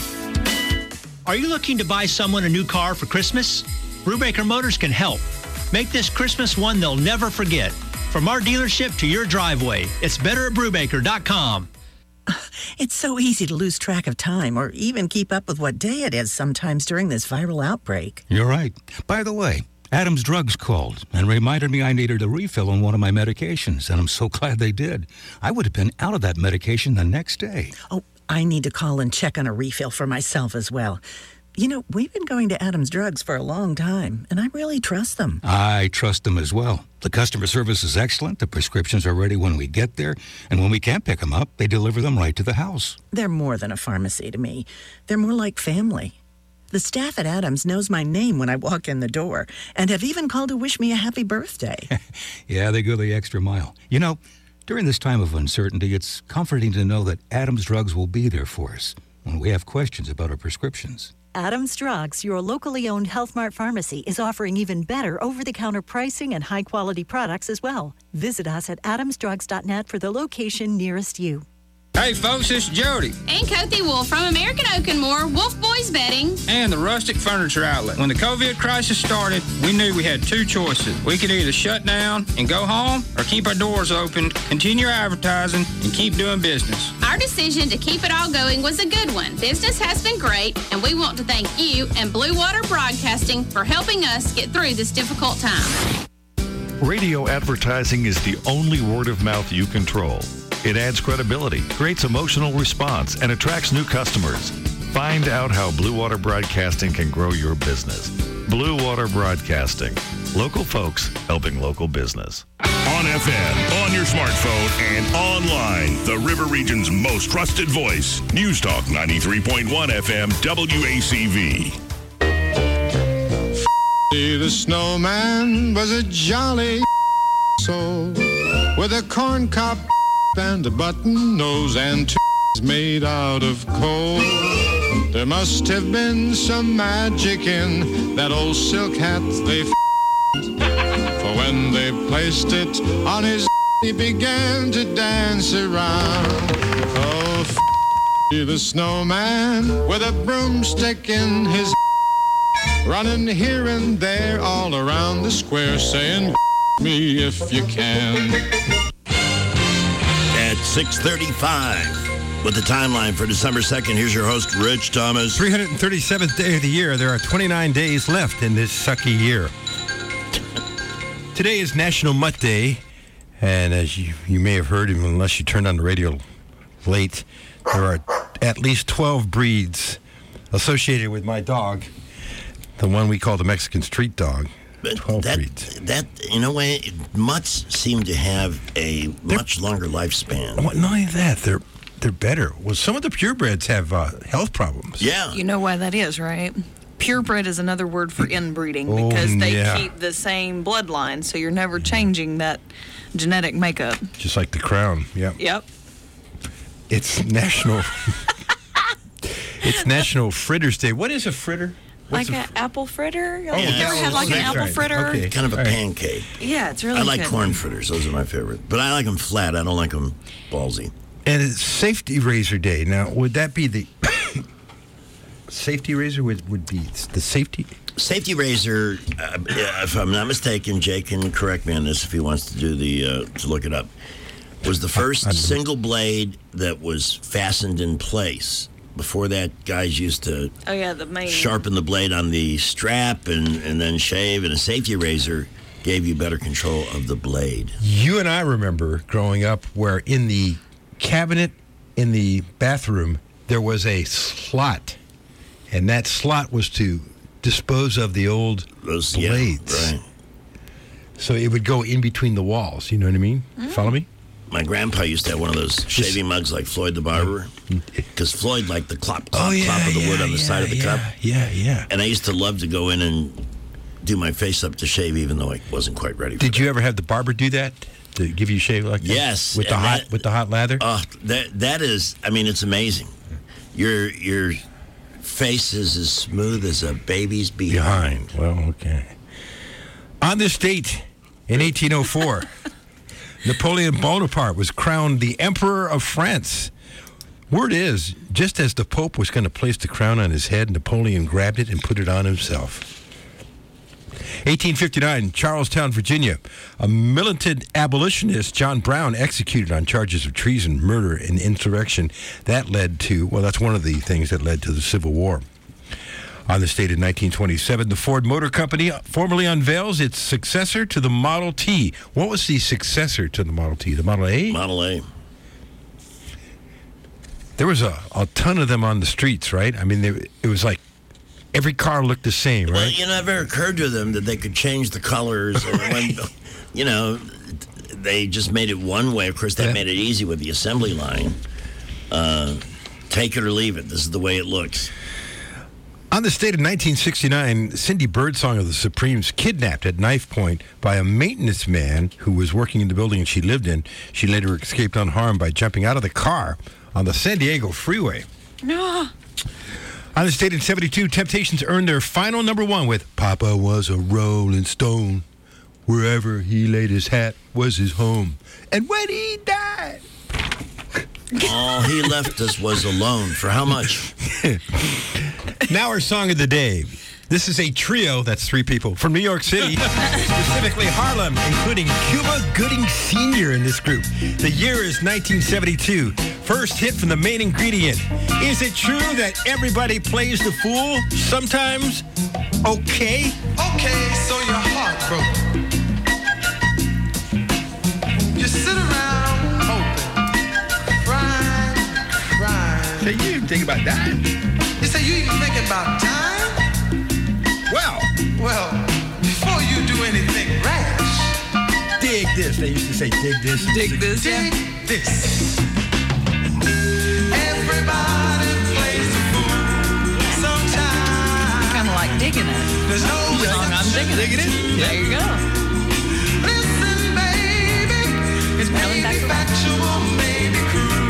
[SPEAKER 21] Are you looking to buy someone a new car for Christmas? Brubaker Motors can help. Make this Christmas one they'll never forget. From our dealership to your driveway, it's better at brubaker dot com.
[SPEAKER 12] It's so easy to lose track of time or even keep up with what day it is sometimes during this viral outbreak.
[SPEAKER 14] You're right. By the way, Adams Drugs called and reminded me I needed a refill on one of my medications, and I'm so glad they did. I would have been out of that medication the next day.
[SPEAKER 12] Oh, I need to call and check on a refill for myself as well. You know, we've been going to Adams Drugs for a long time, and I really trust them.
[SPEAKER 14] I trust them as well. The customer service is excellent. The prescriptions are ready when we get there, and when we can't pick them up, they deliver them right to the house.
[SPEAKER 12] They're more than a pharmacy to me. They're more like family. The staff at Adams knows my name when I walk in the door, and have even called to wish me a happy birthday.
[SPEAKER 14] Yeah, they go the extra mile. You know, during this time of uncertainty, it's comforting to know that Adams Drugs will be there for us when we have questions about our prescriptions.
[SPEAKER 24] Adams Drugs, your locally owned Health Mart pharmacy, is offering even better over-the-counter pricing and high-quality products as well. Visit us at adams drugs dot net for the location nearest you.
[SPEAKER 15] Hey, folks, it's Jody.
[SPEAKER 16] And Cothy Wolf from American Oak and More, Wolf Boys Bedding.
[SPEAKER 15] And the Rustic Furniture Outlet. When the COVID crisis started, we knew we had two choices. We could either shut down and go home or keep our doors open, continue advertising, and keep doing business.
[SPEAKER 16] Our decision to keep it all going was a good one. Business has been great, and we want to thank you and Blue Water Broadcasting for helping us get through this difficult time.
[SPEAKER 18] Radio advertising is the only word of mouth you control. It adds credibility, creates emotional response, and attracts new customers. Find out how Blue Water Broadcasting can grow your business. Blue Water Broadcasting. Local folks helping local business.
[SPEAKER 7] On F M, on your smartphone, and online. The River Region's most trusted voice. News Talk ninety-three point one F M W A C V.
[SPEAKER 19] The snowman was a jolly soul with a corncob and a button nose and two made out of coal. There must have been some magic in that old silk hat they f***ed. For when they placed it on his he began to dance around. Oh, f*** the snowman with a broomstick in his running here and there all around the square saying me if you can.
[SPEAKER 11] At six thirty-five, with the timeline for December second, here's your host, Rich Thomas.
[SPEAKER 20] three hundred thirty-seventh day of the year. There are twenty-nine days left in this sucky year. Today is National Mutt Day, and as you, you may have heard, even unless you turned on the radio late, there are at least twelve breeds associated with my dog, the one we call the Mexican street dog. twelve
[SPEAKER 11] that,
[SPEAKER 20] breeds.
[SPEAKER 11] That, in a way, mutts seem to have a they're, much longer lifespan.
[SPEAKER 20] Well, not only that, they're they're better. Well, some of the purebreds have uh, health problems.
[SPEAKER 11] Yeah.
[SPEAKER 1] You know why that is, right? Purebred is another word for inbreeding
[SPEAKER 20] oh,
[SPEAKER 1] because they
[SPEAKER 20] yeah.
[SPEAKER 1] keep the same bloodline, so you're never changing that genetic makeup.
[SPEAKER 20] Just like the crown, yeah.
[SPEAKER 1] Yep.
[SPEAKER 20] It's National... it's National Fritters Day. What is a fritter?
[SPEAKER 1] What's like an apple fritter?
[SPEAKER 20] Oh,
[SPEAKER 1] you
[SPEAKER 20] yeah.
[SPEAKER 1] ever had like an apple
[SPEAKER 20] right.
[SPEAKER 1] fritter?
[SPEAKER 20] Okay.
[SPEAKER 11] Kind of a
[SPEAKER 20] All right.
[SPEAKER 11] pancake.
[SPEAKER 1] Yeah, it's really
[SPEAKER 11] I like
[SPEAKER 1] good.
[SPEAKER 11] corn fritters. Those are my favorite. But I like them flat. I don't like them ballsy.
[SPEAKER 20] And it's Safety Razor Day. Now, would that be the... Safety Razor would, would be the safety...
[SPEAKER 11] Safety Razor, uh, if I'm not mistaken, Jake can correct me on this if he wants to do the uh, to look it up, was the first single blade that was fastened in place. Before that, guys used to
[SPEAKER 1] oh, yeah, the main.
[SPEAKER 11] sharpen the blade on the strap and, and then shave, and a Safety Razor gave you better control of the blade.
[SPEAKER 20] You and I remember growing up where in the cabinet in the bathroom, there was a slot, and that slot was to dispose of the old
[SPEAKER 11] Those,
[SPEAKER 20] blades.
[SPEAKER 11] Yeah, right.
[SPEAKER 20] So it would go in between the walls. You know what I mean? Mm. Follow me?
[SPEAKER 11] My grandpa used to have one of those shaving mugs like Floyd the Barber, because Floyd liked the clop, clop,
[SPEAKER 20] oh, yeah,
[SPEAKER 11] clop of the
[SPEAKER 20] yeah,
[SPEAKER 11] wood on the
[SPEAKER 20] yeah,
[SPEAKER 11] side of the
[SPEAKER 20] yeah,
[SPEAKER 11] cup.
[SPEAKER 20] Yeah, yeah.
[SPEAKER 11] And I used to love to go in and do my face up to shave, even though I wasn't quite ready for
[SPEAKER 20] Did
[SPEAKER 11] that.
[SPEAKER 20] you ever have the barber do that? To give you a shave like that?
[SPEAKER 11] Yes.
[SPEAKER 20] With the
[SPEAKER 11] and
[SPEAKER 20] hot
[SPEAKER 11] that,
[SPEAKER 20] with the hot lather?
[SPEAKER 11] Oh, that that is, I mean, it's amazing. Your your face is as smooth as a baby's behind.
[SPEAKER 20] behind. Well, okay. On this date in eighteen oh four, Napoleon Bonaparte was crowned the Emperor of France. Word is, just as the Pope was going to place the crown on his head, Napoleon grabbed it and put it on himself. eighteen fifty-nine, Charlestown, Virginia. A militant abolitionist, John Brown, executed on charges of treason, murder, and insurrection. That led to, well, that's one of the things that led to the Civil War. On this date in nineteen twenty-seven, the Ford Motor Company formally unveils its successor to the Model T. What was the successor to the Model T? The Model A?
[SPEAKER 11] Model A.
[SPEAKER 20] There was a, a ton of them on the streets, right? I mean, they, it was like every car looked the same, right?
[SPEAKER 11] Well, you know, it never occurred to them that they could change the colors. And when, you know, they just made it one way. Of course, that
[SPEAKER 20] Yeah.
[SPEAKER 11] made it easy with the assembly line. Uh, take it or leave it. This is the way it looks.
[SPEAKER 20] On this date of nineteen sixty-nine, Cindy Birdsong of the Supremes kidnapped at knife point by a maintenance man who was working in the building she lived in. She later escaped unharmed by jumping out of the car on the San Diego freeway.
[SPEAKER 1] No.
[SPEAKER 20] On this date in seventy-two, Temptations earned their final number one with Papa Was a Rolling Stone. Wherever he laid his hat was his home. And when he died...
[SPEAKER 11] All he left us was alone. For how much?
[SPEAKER 20] Now our song of the day. This is a trio, that's three people, from New York City, specifically Harlem, including Cuba Gooding Senior in this group. The year is nineteen seventy-two. First hit from the Main Ingredient. Is it true that everybody plays the fool sometimes? Okay.
[SPEAKER 9] Okay, so your heart broke. You sit around hoping, crying, crying.
[SPEAKER 20] Say, you even think about dying?
[SPEAKER 9] You say you even thinking about dying?
[SPEAKER 20] Well,
[SPEAKER 9] well, before you do anything rash,
[SPEAKER 20] dig this. They used to say, dig this.
[SPEAKER 1] Dig this.
[SPEAKER 9] Dig this. Everybody plays the fool sometimes.
[SPEAKER 1] Kind of like digging it.
[SPEAKER 9] There's no
[SPEAKER 1] song I'm digging,
[SPEAKER 20] digging it.
[SPEAKER 1] it. There you go.
[SPEAKER 9] Listen, baby, it's maybe factual, maybe cruel.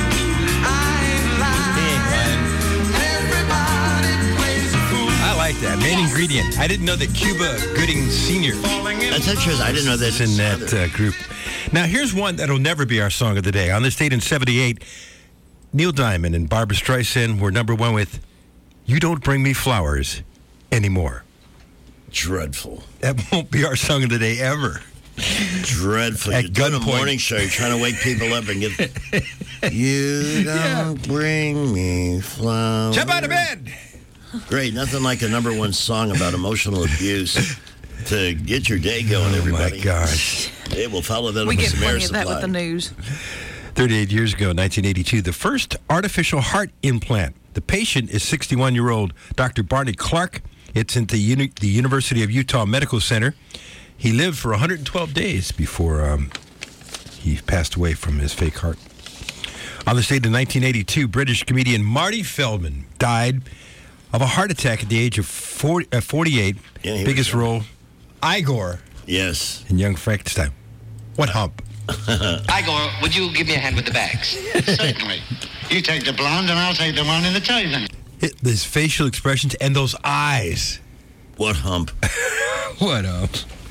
[SPEAKER 9] I ain't lying. Everybody plays the fool.
[SPEAKER 20] I like that. Main Ingredient. I didn't know that Cuba Gooding Senior
[SPEAKER 11] That's interesting. I didn't know that's
[SPEAKER 20] in that uh, group. Now, here's one that'll never be our song of the day. On this date in seventy-eight, Neil Diamond and Barbra Streisand were number one with You Don't Bring Me Flowers Anymore.
[SPEAKER 11] Dreadful.
[SPEAKER 20] That won't be our song of the day ever.
[SPEAKER 11] Dreadful.
[SPEAKER 20] At
[SPEAKER 11] You're doing a
[SPEAKER 20] gunpoint.
[SPEAKER 11] morning show. You're trying to wake people up and get... You don't yeah. bring me flowers.
[SPEAKER 20] Jump out of bed!
[SPEAKER 11] Great. Nothing like a number one song about emotional abuse to get your day going, everybody.
[SPEAKER 20] Oh, my gosh.
[SPEAKER 11] It will follow that
[SPEAKER 1] We
[SPEAKER 11] up with
[SPEAKER 1] get
[SPEAKER 11] some air
[SPEAKER 1] plenty of
[SPEAKER 11] supply.
[SPEAKER 1] that with the news.
[SPEAKER 20] thirty-eight years ago, nineteen eighty-two, the first artificial heart implant. The patient is sixty-one-year-old Doctor Barney Clark. It's at the, Uni- the University of Utah Medical Center. He lived for one hundred twelve days before um, he passed away from his fake heart. On this date in nineteen eighty-two, British comedian Marty Feldman died of a heart attack at the age of forty, uh, forty-eight.
[SPEAKER 11] Yeah,
[SPEAKER 20] Biggest role, Igor.
[SPEAKER 11] Yes.
[SPEAKER 20] In Young Frankenstein. What hump?
[SPEAKER 2] Igor, would you give me a hand with the bags?
[SPEAKER 13] Certainly. You take the blonde and I'll take the one in the Taven.
[SPEAKER 20] It, his facial expressions and those eyes.
[SPEAKER 11] What hump?
[SPEAKER 20] What hump?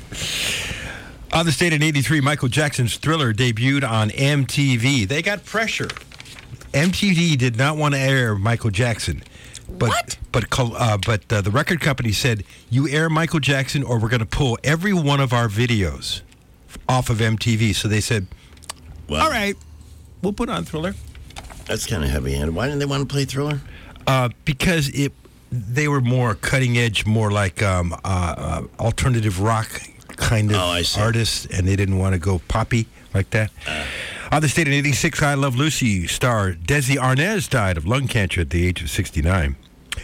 [SPEAKER 20] On this date in eighty-three, Michael Jackson's Thriller debuted on M T V. They got pressure. M T V did not want to air Michael Jackson. But,
[SPEAKER 1] what?
[SPEAKER 20] But, uh, but uh, the record company said, you air Michael Jackson or we're going to pull every one of our videos off of M T V. So they said, well, all right, we'll put on Thriller.
[SPEAKER 11] That's kind of heavy-handed. Why didn't they want to play Thriller?
[SPEAKER 20] Uh, because it, they were more cutting edge, more like um, uh, uh, alternative rock kind of
[SPEAKER 11] oh,
[SPEAKER 20] artists, and they didn't want to go poppy like that. Uh, On this date in eighty-six, I Love Lucy star Desi Arnaz died of lung cancer at the age of sixty-nine.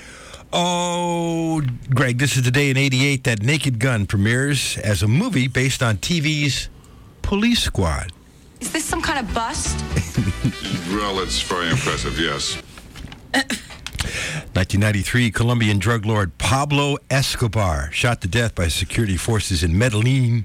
[SPEAKER 20] Oh, Greg, this is the day in eighty-eight that Naked Gun premieres as a movie based on T V's Police Squad.
[SPEAKER 17] Is this some kind of bust?
[SPEAKER 22] Well, it's very impressive, yes.
[SPEAKER 20] nineteen ninety-three, Colombian drug lord Pablo Escobar shot to death by security forces in Medellin.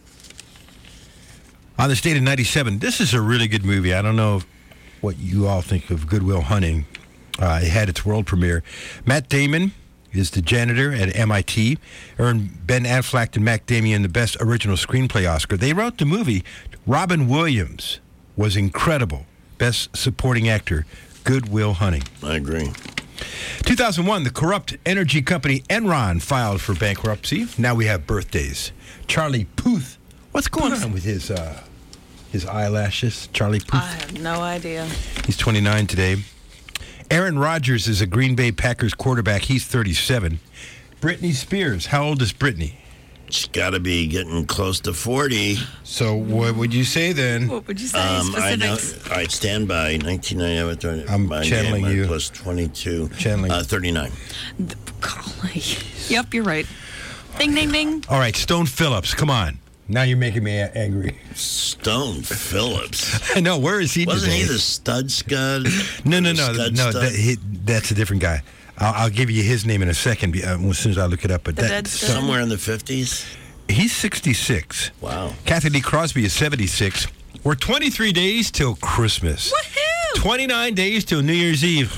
[SPEAKER 20] On this date in ninety-seven, this is a really good movie. I don't know what you all think of Good Will Hunting. Uh, it had its world premiere. Matt Damon is the janitor at M I T. Earned Ben Affleck and Matt Damon the Best Original Screenplay Oscar. They wrote the movie. Robin Williams was incredible. Best Supporting Actor, Good Will Hunting.
[SPEAKER 11] I agree.
[SPEAKER 20] two thousand one, the corrupt energy company Enron filed for bankruptcy. Now we have birthdays. Charlie Puth. What's going on with his uh, his eyelashes? Charlie Puth.
[SPEAKER 1] I have no idea.
[SPEAKER 20] He's twenty-nine today. Aaron Rodgers is a Green Bay Packers quarterback. He's thirty-seven. Britney Spears. How old is Britney?
[SPEAKER 11] She's got to be getting close to forty.
[SPEAKER 20] So what would you say then?
[SPEAKER 1] What would you say?
[SPEAKER 11] Um, I know.
[SPEAKER 1] Specifics?
[SPEAKER 11] All right, stand by. nineteen ninety.
[SPEAKER 20] I'm
[SPEAKER 11] my
[SPEAKER 20] channeling
[SPEAKER 11] game,
[SPEAKER 20] you.
[SPEAKER 11] Plus twenty-two.
[SPEAKER 20] Channeling.
[SPEAKER 11] Uh, thirty-nine.
[SPEAKER 1] Golly. Yep, you're right. Ding, ding, ding.
[SPEAKER 20] All right, Stone Phillips. Come on. Now you're making me a- angry.
[SPEAKER 11] Stone Phillips.
[SPEAKER 20] I know. Where is he
[SPEAKER 11] Wasn't
[SPEAKER 20] today?
[SPEAKER 11] he the stud scud?
[SPEAKER 20] No, no,
[SPEAKER 11] The
[SPEAKER 20] no,
[SPEAKER 11] stud
[SPEAKER 20] no.
[SPEAKER 11] stud?
[SPEAKER 20] That, he, that's a different guy. I'll, I'll give you his name in a second uh, as soon as I look it up. But
[SPEAKER 1] The
[SPEAKER 20] that,
[SPEAKER 1] dead stud?
[SPEAKER 11] Somewhere in the fifties.
[SPEAKER 20] He's sixty-six.
[SPEAKER 11] Wow.
[SPEAKER 20] Kathy Lee Crosby is seventy-six. We're twenty-three days till Christmas.
[SPEAKER 1] Woohoo!
[SPEAKER 20] twenty-nine days till New Year's Eve.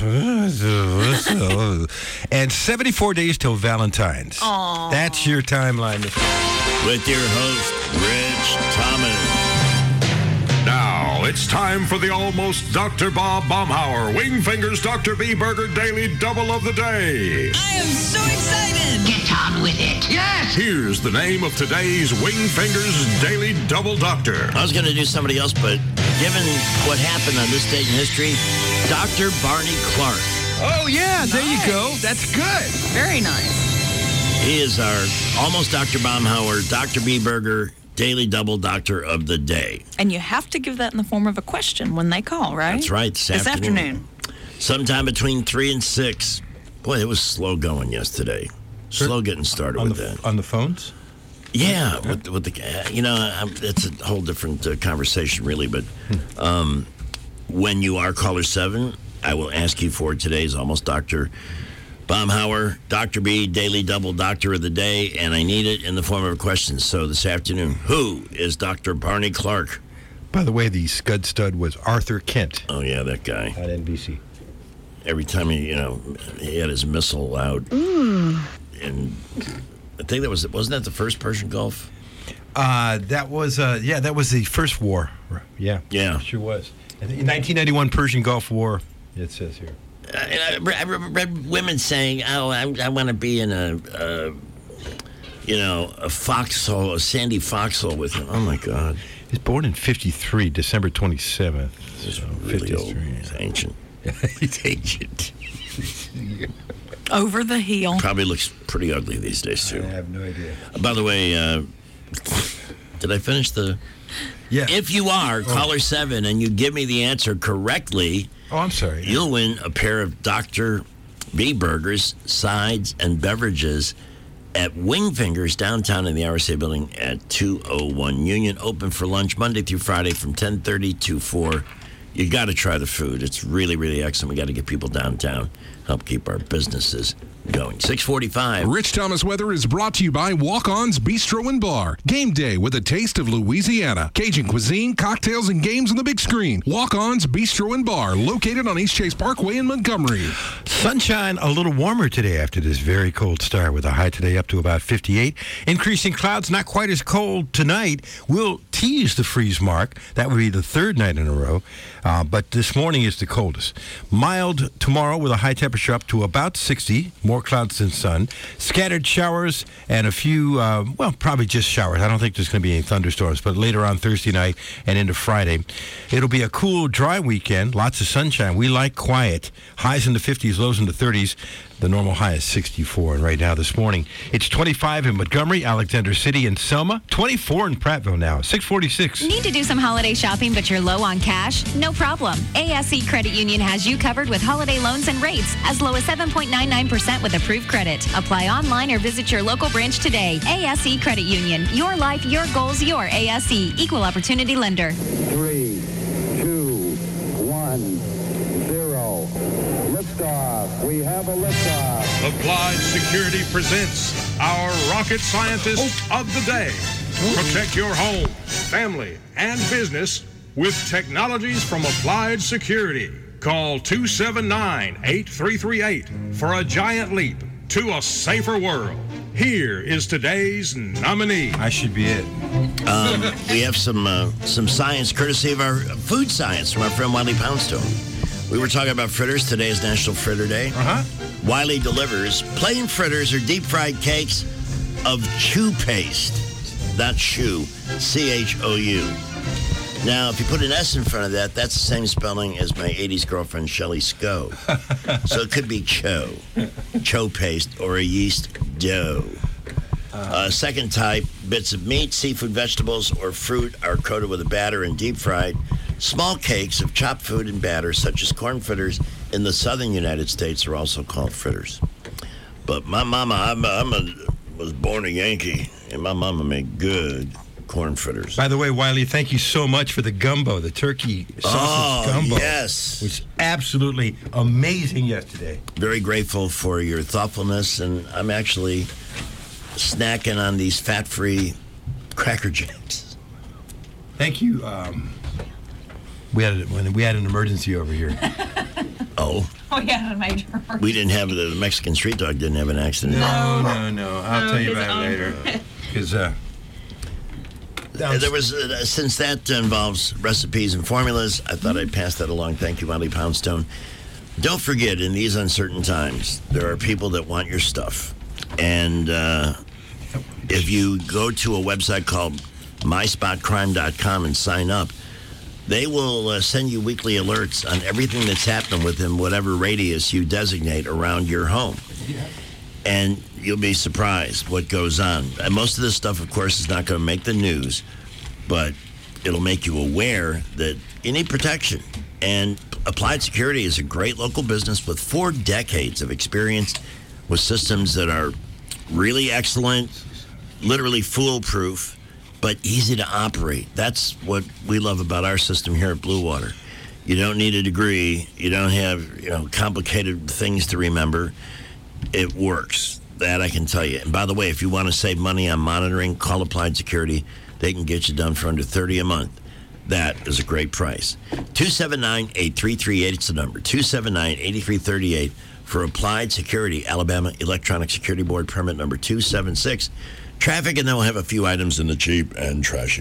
[SPEAKER 20] And seventy-four days till Valentine's.
[SPEAKER 1] Aww.
[SPEAKER 20] That's your timeline.
[SPEAKER 11] With your host, Rich Thomas.
[SPEAKER 6] Now, it's time for the almost Doctor Bob Baumhauer Wingfingers Doctor B Burger Daily Double of the Day.
[SPEAKER 3] I am so excited.
[SPEAKER 2] Get on with it.
[SPEAKER 6] Yes! Here's the name of today's Wingfingers Daily Double Doctor.
[SPEAKER 11] I was going to do somebody else, but given what happened on this date in history, Doctor Barney Clark.
[SPEAKER 20] Oh, yeah, there you go. That's good.
[SPEAKER 1] Very nice.
[SPEAKER 11] He is our almost Doctor Baumhauer, Doctor B Burger Daily Double Doctor of the Day.
[SPEAKER 1] And you have to give that in the form of a question when they call, right?
[SPEAKER 11] That's right. This,
[SPEAKER 1] this
[SPEAKER 11] afternoon.
[SPEAKER 1] afternoon.
[SPEAKER 11] Sometime between three and six. Boy, it was slow going yesterday. Slow getting started
[SPEAKER 20] on
[SPEAKER 11] with
[SPEAKER 20] the,
[SPEAKER 11] that.
[SPEAKER 20] On the phones?
[SPEAKER 11] Yeah, with, the- with the you know, I'm, it's a whole different uh, conversation, really. But um, when you are caller seven, I will ask you for today's almost Doctor Baumhauer, Doctor B, Daily Double Doctor of the Day, and I need it in the form of a question. So this afternoon, who is Doctor Barney Clark?
[SPEAKER 20] By the way, the scud stud was Arthur Kent.
[SPEAKER 11] Oh yeah, that guy.
[SPEAKER 20] On N B C.
[SPEAKER 11] Every time he, you know, he had his missile out,
[SPEAKER 1] Mm.
[SPEAKER 11] and I think that was wasn't that the first Persian Gulf?
[SPEAKER 20] Uh, that was, uh, yeah, that was the first war. Yeah.
[SPEAKER 11] Yeah.
[SPEAKER 20] Sure was. In nineteen ninety-one Persian Gulf War, it says here.
[SPEAKER 11] Uh, and I, I read women saying, "Oh, I, I want to be in a, uh, you know, a foxhole, a sandy foxhole with him." Oh my God!
[SPEAKER 20] He's born in fifty-three, December twenty-seventh.
[SPEAKER 11] This is really old. He's ancient.
[SPEAKER 20] He's ancient.
[SPEAKER 1] Over the heel.
[SPEAKER 11] Probably looks pretty ugly these days too.
[SPEAKER 20] I have no idea.
[SPEAKER 11] By the way, uh, did I finish the?
[SPEAKER 20] Yeah.
[SPEAKER 11] If you are caller seven and you give me the answer correctly.
[SPEAKER 20] Oh, I'm sorry.
[SPEAKER 11] You'll win a pair of Doctor B burgers, sides, and beverages at Wingfingers downtown in the R S A building at two oh one Union. Open for lunch Monday through Friday from ten thirty to four. You got to try the food. It's really, really excellent. We got to get people downtown, help keep our businesses going. six forty-five.
[SPEAKER 5] Rich Thomas Weather is brought to you by Walk-On's Bistro and Bar. Game day with a taste of Louisiana. Cajun cuisine, cocktails, and games on the big screen. Walk-On's Bistro and Bar, located on East Chase Parkway in Montgomery.
[SPEAKER 20] Sunshine a little warmer today after this very cold start, with a high today up to about fifty-eight. Increasing clouds, not quite as cold tonight. We'll tease the freeze mark. That would be the third night in a row. Uh, but this morning is the coldest. Mild tomorrow with a high temperature up to about sixty. More clouds than sun. Scattered showers and a few, uh, well, probably just showers. I don't think there's going to be any thunderstorms, but later on Thursday night and into Friday. It'll be a cool, dry weekend. Lots of sunshine. We like quiet. Highs in the fifties, lows in the thirties. The normal high is sixty-four. And right now this morning, it's twenty-five in Montgomery, Alexander City, and Selma. twenty-four in Prattville now. six forty-six.
[SPEAKER 10] Need to do some holiday shopping, but you're low on cash? No problem. A S E Credit Union has you covered with holiday loans and rates as low as seven point nine nine percent with approved credit. Apply online or visit your local branch today. A S E Credit Union. Your life, your goals, your A S E. Equal Opportunity Lender.
[SPEAKER 23] Three, two, one, zero. Liftoff. We have a liftoff.
[SPEAKER 6] Applied Security presents our rocket scientist of the day. Protect your home, family, and business with technologies from Applied Security. Call two seven nine, eight three three eight for a giant leap to a safer world. Here is today's nominee.
[SPEAKER 20] I should be it.
[SPEAKER 11] Um, we have some uh, some science courtesy of our food science from our friend Wiley Poundstone. We were talking about fritters. Today is National Fritter Day.
[SPEAKER 20] Uh-huh.
[SPEAKER 11] Wiley delivers plain fritters or deep fried cakes of chew paste. That's chew, C H O U. Now, if you put an S in front of that, that's the same spelling as my eighties girlfriend, Shelley Sco. So it could be cho, cho paste, or a yeast dough. Uh, second type, bits of meat, seafood, vegetables, or fruit are coated with a batter and deep fried. Small cakes of chopped food and batter, such as corn fritters in the southern United States, are also called fritters. But my mama, I'm, a, I'm a, was born a Yankee, and my mama made good corn fritters.
[SPEAKER 20] By the way, Wiley, thank you so much for the gumbo, the turkey sausage
[SPEAKER 11] oh,
[SPEAKER 20] gumbo.
[SPEAKER 11] yes.
[SPEAKER 20] Which was absolutely amazing yesterday.
[SPEAKER 11] Very grateful for your thoughtfulness, and I'm actually snacking on these fat-free Cracker Jacks.
[SPEAKER 20] Thank you. Um, we had a, when we had an emergency over here.
[SPEAKER 11] Oh.
[SPEAKER 1] Oh, yeah, a major emergency.
[SPEAKER 11] We didn't have the Mexican street dog didn't have an accident.
[SPEAKER 20] No, no, no. I'll
[SPEAKER 1] No,
[SPEAKER 20] tell you
[SPEAKER 1] his
[SPEAKER 20] about
[SPEAKER 1] own.
[SPEAKER 20] it later. Because uh,
[SPEAKER 11] Uh, there was, uh, since that involves recipes and formulas, I thought I'd pass that along. Thank you, Molly Poundstone. Don't forget, in these uncertain times, there are people that want your stuff. And uh, if you go to a website called my spot crime dot com and sign up, they will uh, send you weekly alerts on everything that's happening within whatever radius you designate around your home. Yeah. And you'll be surprised what goes on. And most of this stuff, of course, is not going to make the news, but it'll make you aware that you need protection. And Applied Security is a great local business with four decades of experience with systems that are really excellent, literally foolproof, but easy to operate. That's what we love about our system here at Blue Water. You don't need a degree. You don't have, you know, complicated things to remember. It works. That I can tell you. And by the way, if you want to save money on monitoring, call Applied Security. They can get you done for under thirty dollars a month. That is a great price. two seven nine, eight three three eight is the number. two seven nine, eight three three eight for Applied Security, Alabama Electronic Security Board permit number two seven six. Traffic, and then we'll have a few items in the cheap and trashy.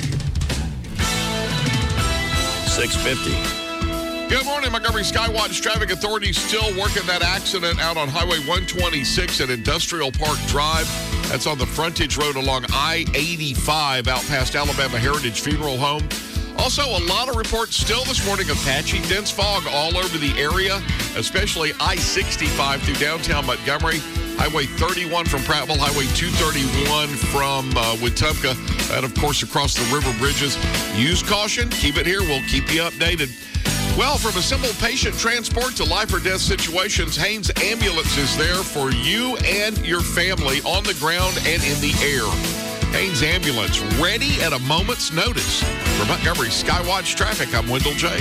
[SPEAKER 11] six fifty.
[SPEAKER 4] Good morning, Montgomery Skywatch Traffic Authority still working that accident out on Highway one twenty-six at Industrial Park Drive. That's on the frontage road along I eighty-five out past Alabama Heritage Funeral Home. Also, a lot of reports still this morning of patchy, dense fog all over the area, especially I sixty-five through downtown Montgomery, Highway thirty-one from Prattville, Highway two thirty-one from uh, Wetumpka, and, of course, across the river bridges. Use caution. Keep it here. We'll keep you updated. Well, from a simple patient transport to life or death situations, Haynes Ambulance is there for you and your family on the ground and in the air. Haynes Ambulance, ready at a moment's notice. For Montgomery Skywatch Traffic, I'm Wendell J.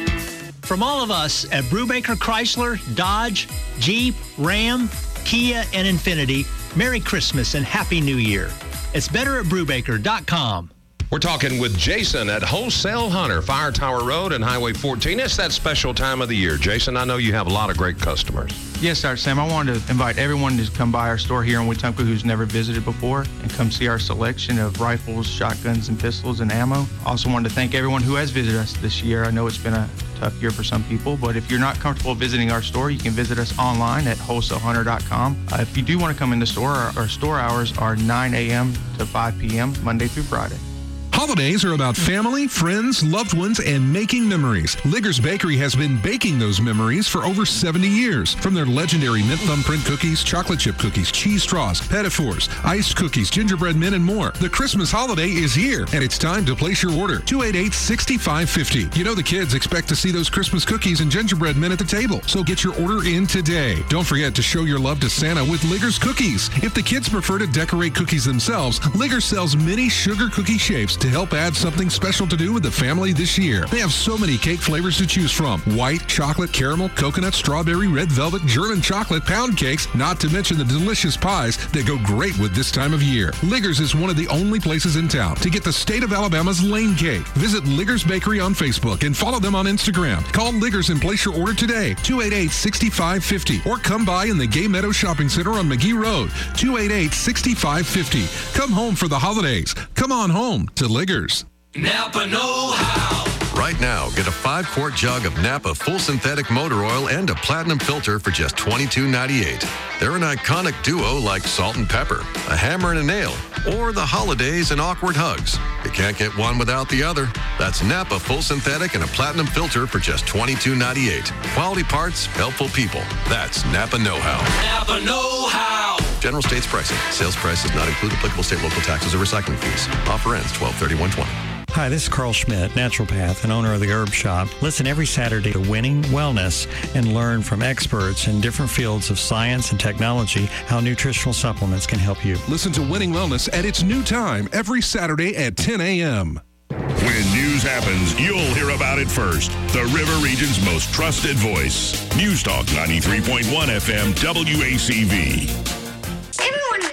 [SPEAKER 8] From all of us at Brubaker Chrysler, Dodge, Jeep, Ram, Kia, and Infinity, Merry Christmas and Happy New Year. It's better at brubaker dot com.
[SPEAKER 12] We're talking with Jason at Wholesale Hunter, Fire Tower Road and Highway fourteen. It's that special time of the year. Jason, I know you have a lot of great customers.
[SPEAKER 21] Yes, sir, Sam. I wanted to invite everyone to come by our store here in Wetumpka who's never visited before and come see our selection of rifles, shotguns, and pistols and ammo. I also wanted to thank everyone who has visited us this year. I know it's been a tough year for some people, but if you're not comfortable visiting our store, you can visit us online at wholesale hunter dot com. Uh, if you do want to come in the store, our, our store hours are nine a.m. to five p.m. Monday through Friday.
[SPEAKER 5] Holidays are about family, friends, loved ones, and making memories. Liggers Bakery has been baking those memories for over seventy years. From their legendary mint thumbprint cookies, chocolate chip cookies, cheese straws, petit fours, iced cookies, gingerbread mint, and more. The Christmas holiday is here, and it's time to place your order. two eight eight, six five five zero. You know the kids expect to see those Christmas cookies and gingerbread mint at the table, so get your order in today. Don't forget to show your love to Santa with Liggers cookies. If the kids prefer to decorate cookies themselves, Liggers sells mini sugar cookie shapes to help add something special to do with the family this year. They have so many cake flavors to choose from. White, chocolate, caramel, coconut, strawberry, red velvet, German chocolate, pound cakes, not to mention the delicious pies that go great with this time of year. Liggers is one of the only places in town to get the state of Alabama's Lane Cake. Visit Liggers Bakery on Facebook and follow them on Instagram. Call Liggers and place your order today, two eight eight, six five five zero, or come by in the Gay Meadow Shopping Center on McGee Road, two eight eight, six five five zero. Come home for the holidays. Come on home to Liggers.
[SPEAKER 9] Napa know-how.
[SPEAKER 25] Right now, get a five-quart jug of Napa full synthetic motor oil and a platinum filter for just twenty-two ninety-eight. They're an iconic duo like Salt and Pepper, a hammer and a nail, or the holidays and awkward hugs. You can't get one without the other. That's Napa full synthetic and a platinum filter for just twenty-two ninety-eight. Quality parts, helpful people. That's Napa know-how.
[SPEAKER 9] Napa know-how.
[SPEAKER 25] General States pricing. Sales price does not include applicable state, local taxes, or recycling fees. Offer ends twelve thirty-one twenty.
[SPEAKER 26] Hi, this is Carl Schmidt, naturopath and owner of the Herb Shop. Listen every Saturday to Winning Wellness and learn from experts in different fields of science and technology how nutritional supplements can help you.
[SPEAKER 5] Listen to Winning Wellness at its new time every Saturday at ten a.m.
[SPEAKER 7] When news happens, you'll hear about it first. The River Region's most trusted voice. News Talk ninety-three point one F M W A C V.
[SPEAKER 27] Everyone in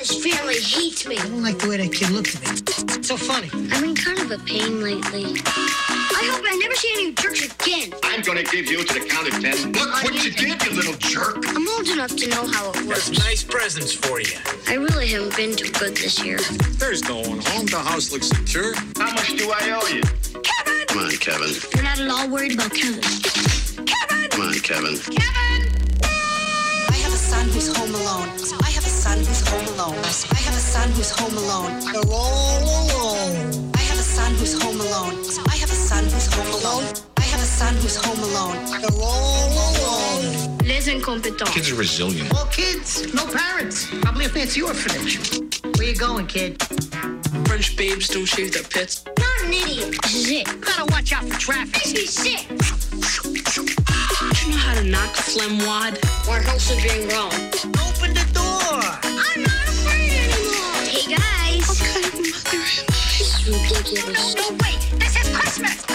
[SPEAKER 14] his family hates me.
[SPEAKER 3] I don't like the way that kid looked at me. It's so funny.
[SPEAKER 14] I'm in kind of a pain lately. I hope I never see any jerks again.
[SPEAKER 2] I'm gonna give you to the count of ten. Look what you did, you little jerk.
[SPEAKER 14] I'm old enough to know how it works.
[SPEAKER 3] There's nice presents for you.
[SPEAKER 14] I really haven't been too good this year.
[SPEAKER 22] There's no one home. The house looks secure.
[SPEAKER 2] How much do I owe you?
[SPEAKER 14] Kevin!
[SPEAKER 22] Come on, Kevin.
[SPEAKER 14] You're not at all worried about Kevin. Kevin!
[SPEAKER 22] Come on, Kevin.
[SPEAKER 14] Kevin!
[SPEAKER 15] I have a son who's home alone. I have a son who's home alone. I have a son who's home alone.
[SPEAKER 3] They're all alone.
[SPEAKER 15] I have a son who's home alone. I have a son who's home alone. I have a son who's home alone.
[SPEAKER 3] They're all alone.
[SPEAKER 14] Les incompetents.
[SPEAKER 2] Kids are resilient.
[SPEAKER 3] All kids, no parents. Probably a fancy orphanage. Where you going, kid?
[SPEAKER 16] French babes don't shave their pits.
[SPEAKER 14] You're an idiot. This is it.
[SPEAKER 3] Gotta watch out for traffic.
[SPEAKER 14] This is sick.
[SPEAKER 16] Do you know how to knock a phlegm wad?
[SPEAKER 14] Our house is being wrong.
[SPEAKER 3] Open the door.
[SPEAKER 14] I'm not afraid anymore. Hey, guys.
[SPEAKER 16] What kind of mother am I?
[SPEAKER 14] This is ridiculous.
[SPEAKER 3] No, wait. This is Christmas.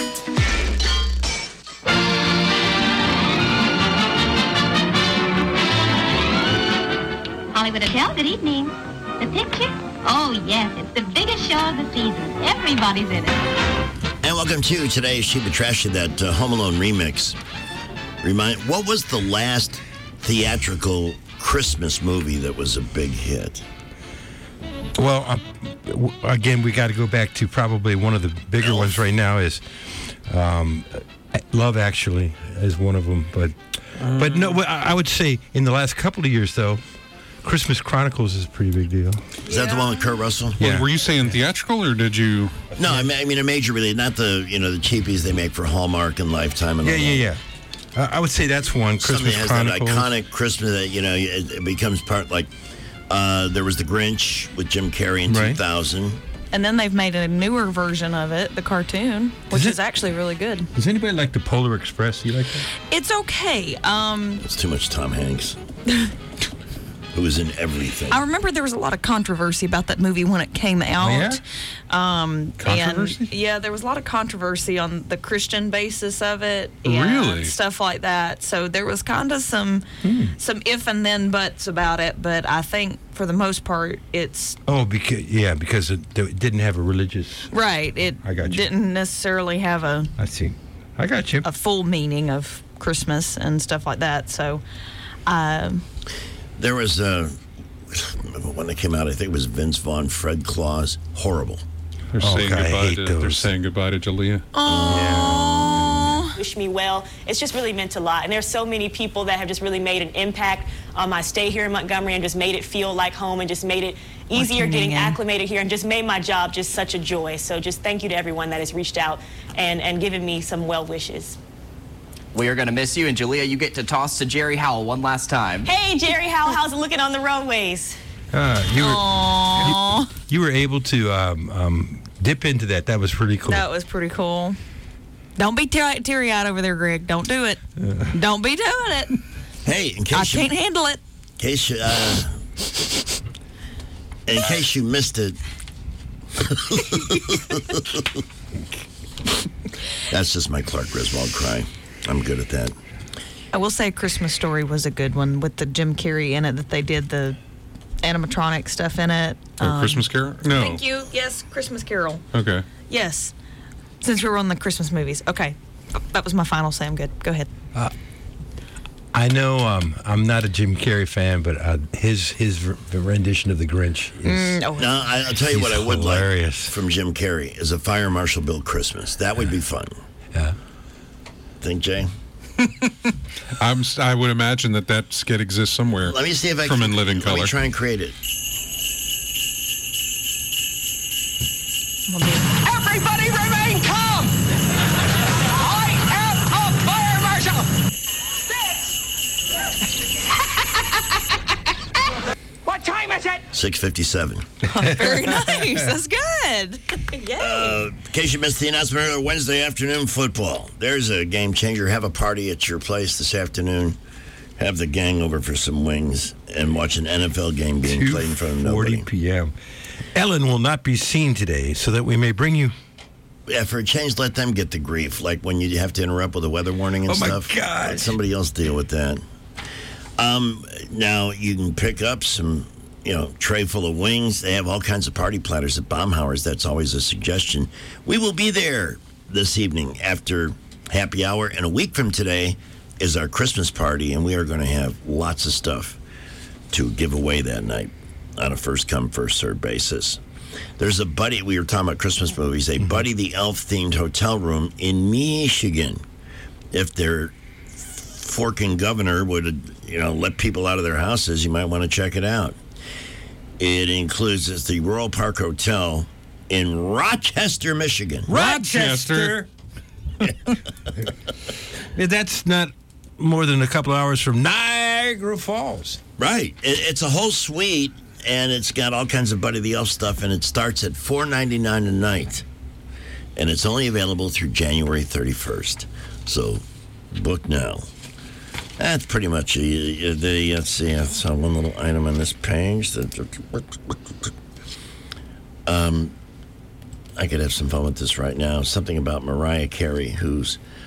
[SPEAKER 10] Hollywood Hotel, good evening. The picture? Oh, yes, it's the biggest show of the season. Everybody's in it.
[SPEAKER 11] And welcome to today's Sheba Trashy, that uh, Home Alone remix. Remind, what was the last theatrical Christmas movie that was a big hit?
[SPEAKER 20] Well, uh, w- again, we got to go back to probably one of the bigger ones right now is um, Love Actually is one of them. But, but no, I I would say in the last couple of years, though, Christmas Chronicles is a pretty big deal.
[SPEAKER 11] Is that the one with Kurt Russell?
[SPEAKER 20] Yeah.
[SPEAKER 5] Well, were you saying theatrical, or did you?
[SPEAKER 11] No, I mean, I mean a major release, not the you know the cheapies they make for Hallmark and Lifetime and
[SPEAKER 20] Yeah,
[SPEAKER 11] all
[SPEAKER 20] yeah,
[SPEAKER 11] that.
[SPEAKER 20] yeah. Uh, I would say that's one.
[SPEAKER 11] Something
[SPEAKER 20] Christmas
[SPEAKER 11] that has
[SPEAKER 20] Chronicles.
[SPEAKER 11] that iconic Christmas that you know it, it becomes part like uh, there was The Grinch with Jim Carrey in
[SPEAKER 20] Right.
[SPEAKER 11] two thousand.
[SPEAKER 1] And then they've made a newer version of it, the cartoon, which is actually really good.
[SPEAKER 20] Does anybody like the Polar Express? You like that?
[SPEAKER 1] It's okay. Um,
[SPEAKER 11] It's too much Tom Hanks, who was in everything.
[SPEAKER 1] I remember there was a lot of controversy about that movie when it came out.
[SPEAKER 11] yeah?
[SPEAKER 1] Um,
[SPEAKER 5] Controversy?
[SPEAKER 1] And yeah, there was a lot of controversy on the Christian basis of it.
[SPEAKER 5] Really?
[SPEAKER 1] And stuff like that. So there was kind of some some if and then buts about it. But I think for the most part, it's
[SPEAKER 20] Oh, because yeah, because it, it didn't have a religious.
[SPEAKER 1] right. It
[SPEAKER 20] I got you.
[SPEAKER 1] didn't necessarily have a
[SPEAKER 20] I see. I got you.
[SPEAKER 1] a full meaning of Christmas and stuff like that. So, um,
[SPEAKER 11] There was uh, when they came out, I think it was Vince Vaughn, Fred Claus. Horrible.
[SPEAKER 5] They're
[SPEAKER 11] Oh,
[SPEAKER 5] saying
[SPEAKER 11] God, I
[SPEAKER 5] goodbye
[SPEAKER 11] hate
[SPEAKER 5] to. They're
[SPEAKER 11] those.
[SPEAKER 5] saying goodbye to Jalea.
[SPEAKER 18] Wish me well. It's just really meant a lot. And there's so many people that have just really made an impact on my stay here in Montgomery and just made it feel like home and just made it easier
[SPEAKER 1] tuning
[SPEAKER 18] getting
[SPEAKER 1] in.
[SPEAKER 18] acclimated here and just made my job just such a joy. So just thank you to everyone that has reached out and, and given me some well wishes.
[SPEAKER 19] We are going to miss you, and Jalea, you get to toss to Jerry Howell one last time.
[SPEAKER 18] Hey, Jerry, how, how's it looking on the roadways?
[SPEAKER 20] Uh, you were you, you were able to um, um, dip into that. That was pretty cool.
[SPEAKER 1] that was pretty cool. Don't be teary- teary-eyed over there, Greg. Don't do it. Don't be doing it.
[SPEAKER 11] Hey, in case
[SPEAKER 1] I
[SPEAKER 11] you,
[SPEAKER 1] can't handle it.
[SPEAKER 11] in case you, uh, in case you missed it, that's just my Clark Griswold cry. I'm good at that.
[SPEAKER 1] I will say Christmas Story was a good one with the Jim Carrey in it, that they did the animatronic stuff in it.
[SPEAKER 5] Oh, Christmas Carol? No.
[SPEAKER 1] Thank you. Yes, Christmas Carol.
[SPEAKER 5] Okay.
[SPEAKER 1] Yes. Since we were on the Christmas movies. Okay. That was my final say. I'm good. Go ahead.
[SPEAKER 20] Uh, I know um, I'm not a Jim Carrey fan, but uh, his his r- rendition of The Grinch is.
[SPEAKER 1] Mm, oh.
[SPEAKER 11] No, I, I'll tell you
[SPEAKER 20] He's
[SPEAKER 11] what I would
[SPEAKER 20] hilarious.
[SPEAKER 11] like from Jim Carrey is a Fire Marshal Bill Christmas. That would be fun.
[SPEAKER 20] Yeah.
[SPEAKER 11] Think, Jay?
[SPEAKER 5] I'm. s- I would imagine that that skit exists somewhere.
[SPEAKER 11] Let me see if I
[SPEAKER 5] from
[SPEAKER 11] can.
[SPEAKER 5] In Living
[SPEAKER 11] Let
[SPEAKER 5] Color.
[SPEAKER 11] me try and create it.
[SPEAKER 3] Everybody remain calm! I am a fire marshal! What time is it?
[SPEAKER 11] six fifty-seven.
[SPEAKER 1] Very nice. That's good. Yay.
[SPEAKER 11] Uh, in case you missed the announcement earlier, Wednesday afternoon football. There's a game changer. Have a party at your place this afternoon. Have the gang over for some wings and watch an N F L game being played in front of nobody.
[SPEAKER 20] forty p.m. Ellen will not be seen today, so that we may bring you.
[SPEAKER 11] Yeah, for a change, let them get the grief. Like when you have to interrupt with a weather warning and
[SPEAKER 20] Oh, my
[SPEAKER 11] stuff.
[SPEAKER 20] God.
[SPEAKER 11] Let somebody else deal with that. Um, now, you can pick up some you know, tray full of wings. They have all kinds of party platters at Baumhauer's. That's always a suggestion. We will be there this evening after happy hour. And a week from today is our Christmas party, and we are going to have lots of stuff to give away that night on a first-come, first-served basis. There's a Buddy, we were talking about Christmas movies, a Buddy the Elf-themed hotel room in Michigan. If their forking governor would, you know, let people out of their houses, you might want to check it out. It includes it's the Royal Park Hotel in Rochester, Michigan.
[SPEAKER 20] Rochester? That's not more than a couple of hours from Niagara Falls.
[SPEAKER 11] Right. It, it's a whole suite, and it's got all kinds of Buddy the Elf stuff, and it starts at four ninety-nine a night. And it's only available through January thirty-first. So book now. That's pretty much a, the, let's see, I saw one little item on this page. Um, I could have some fun with this right now. Something about Mariah Carey, who's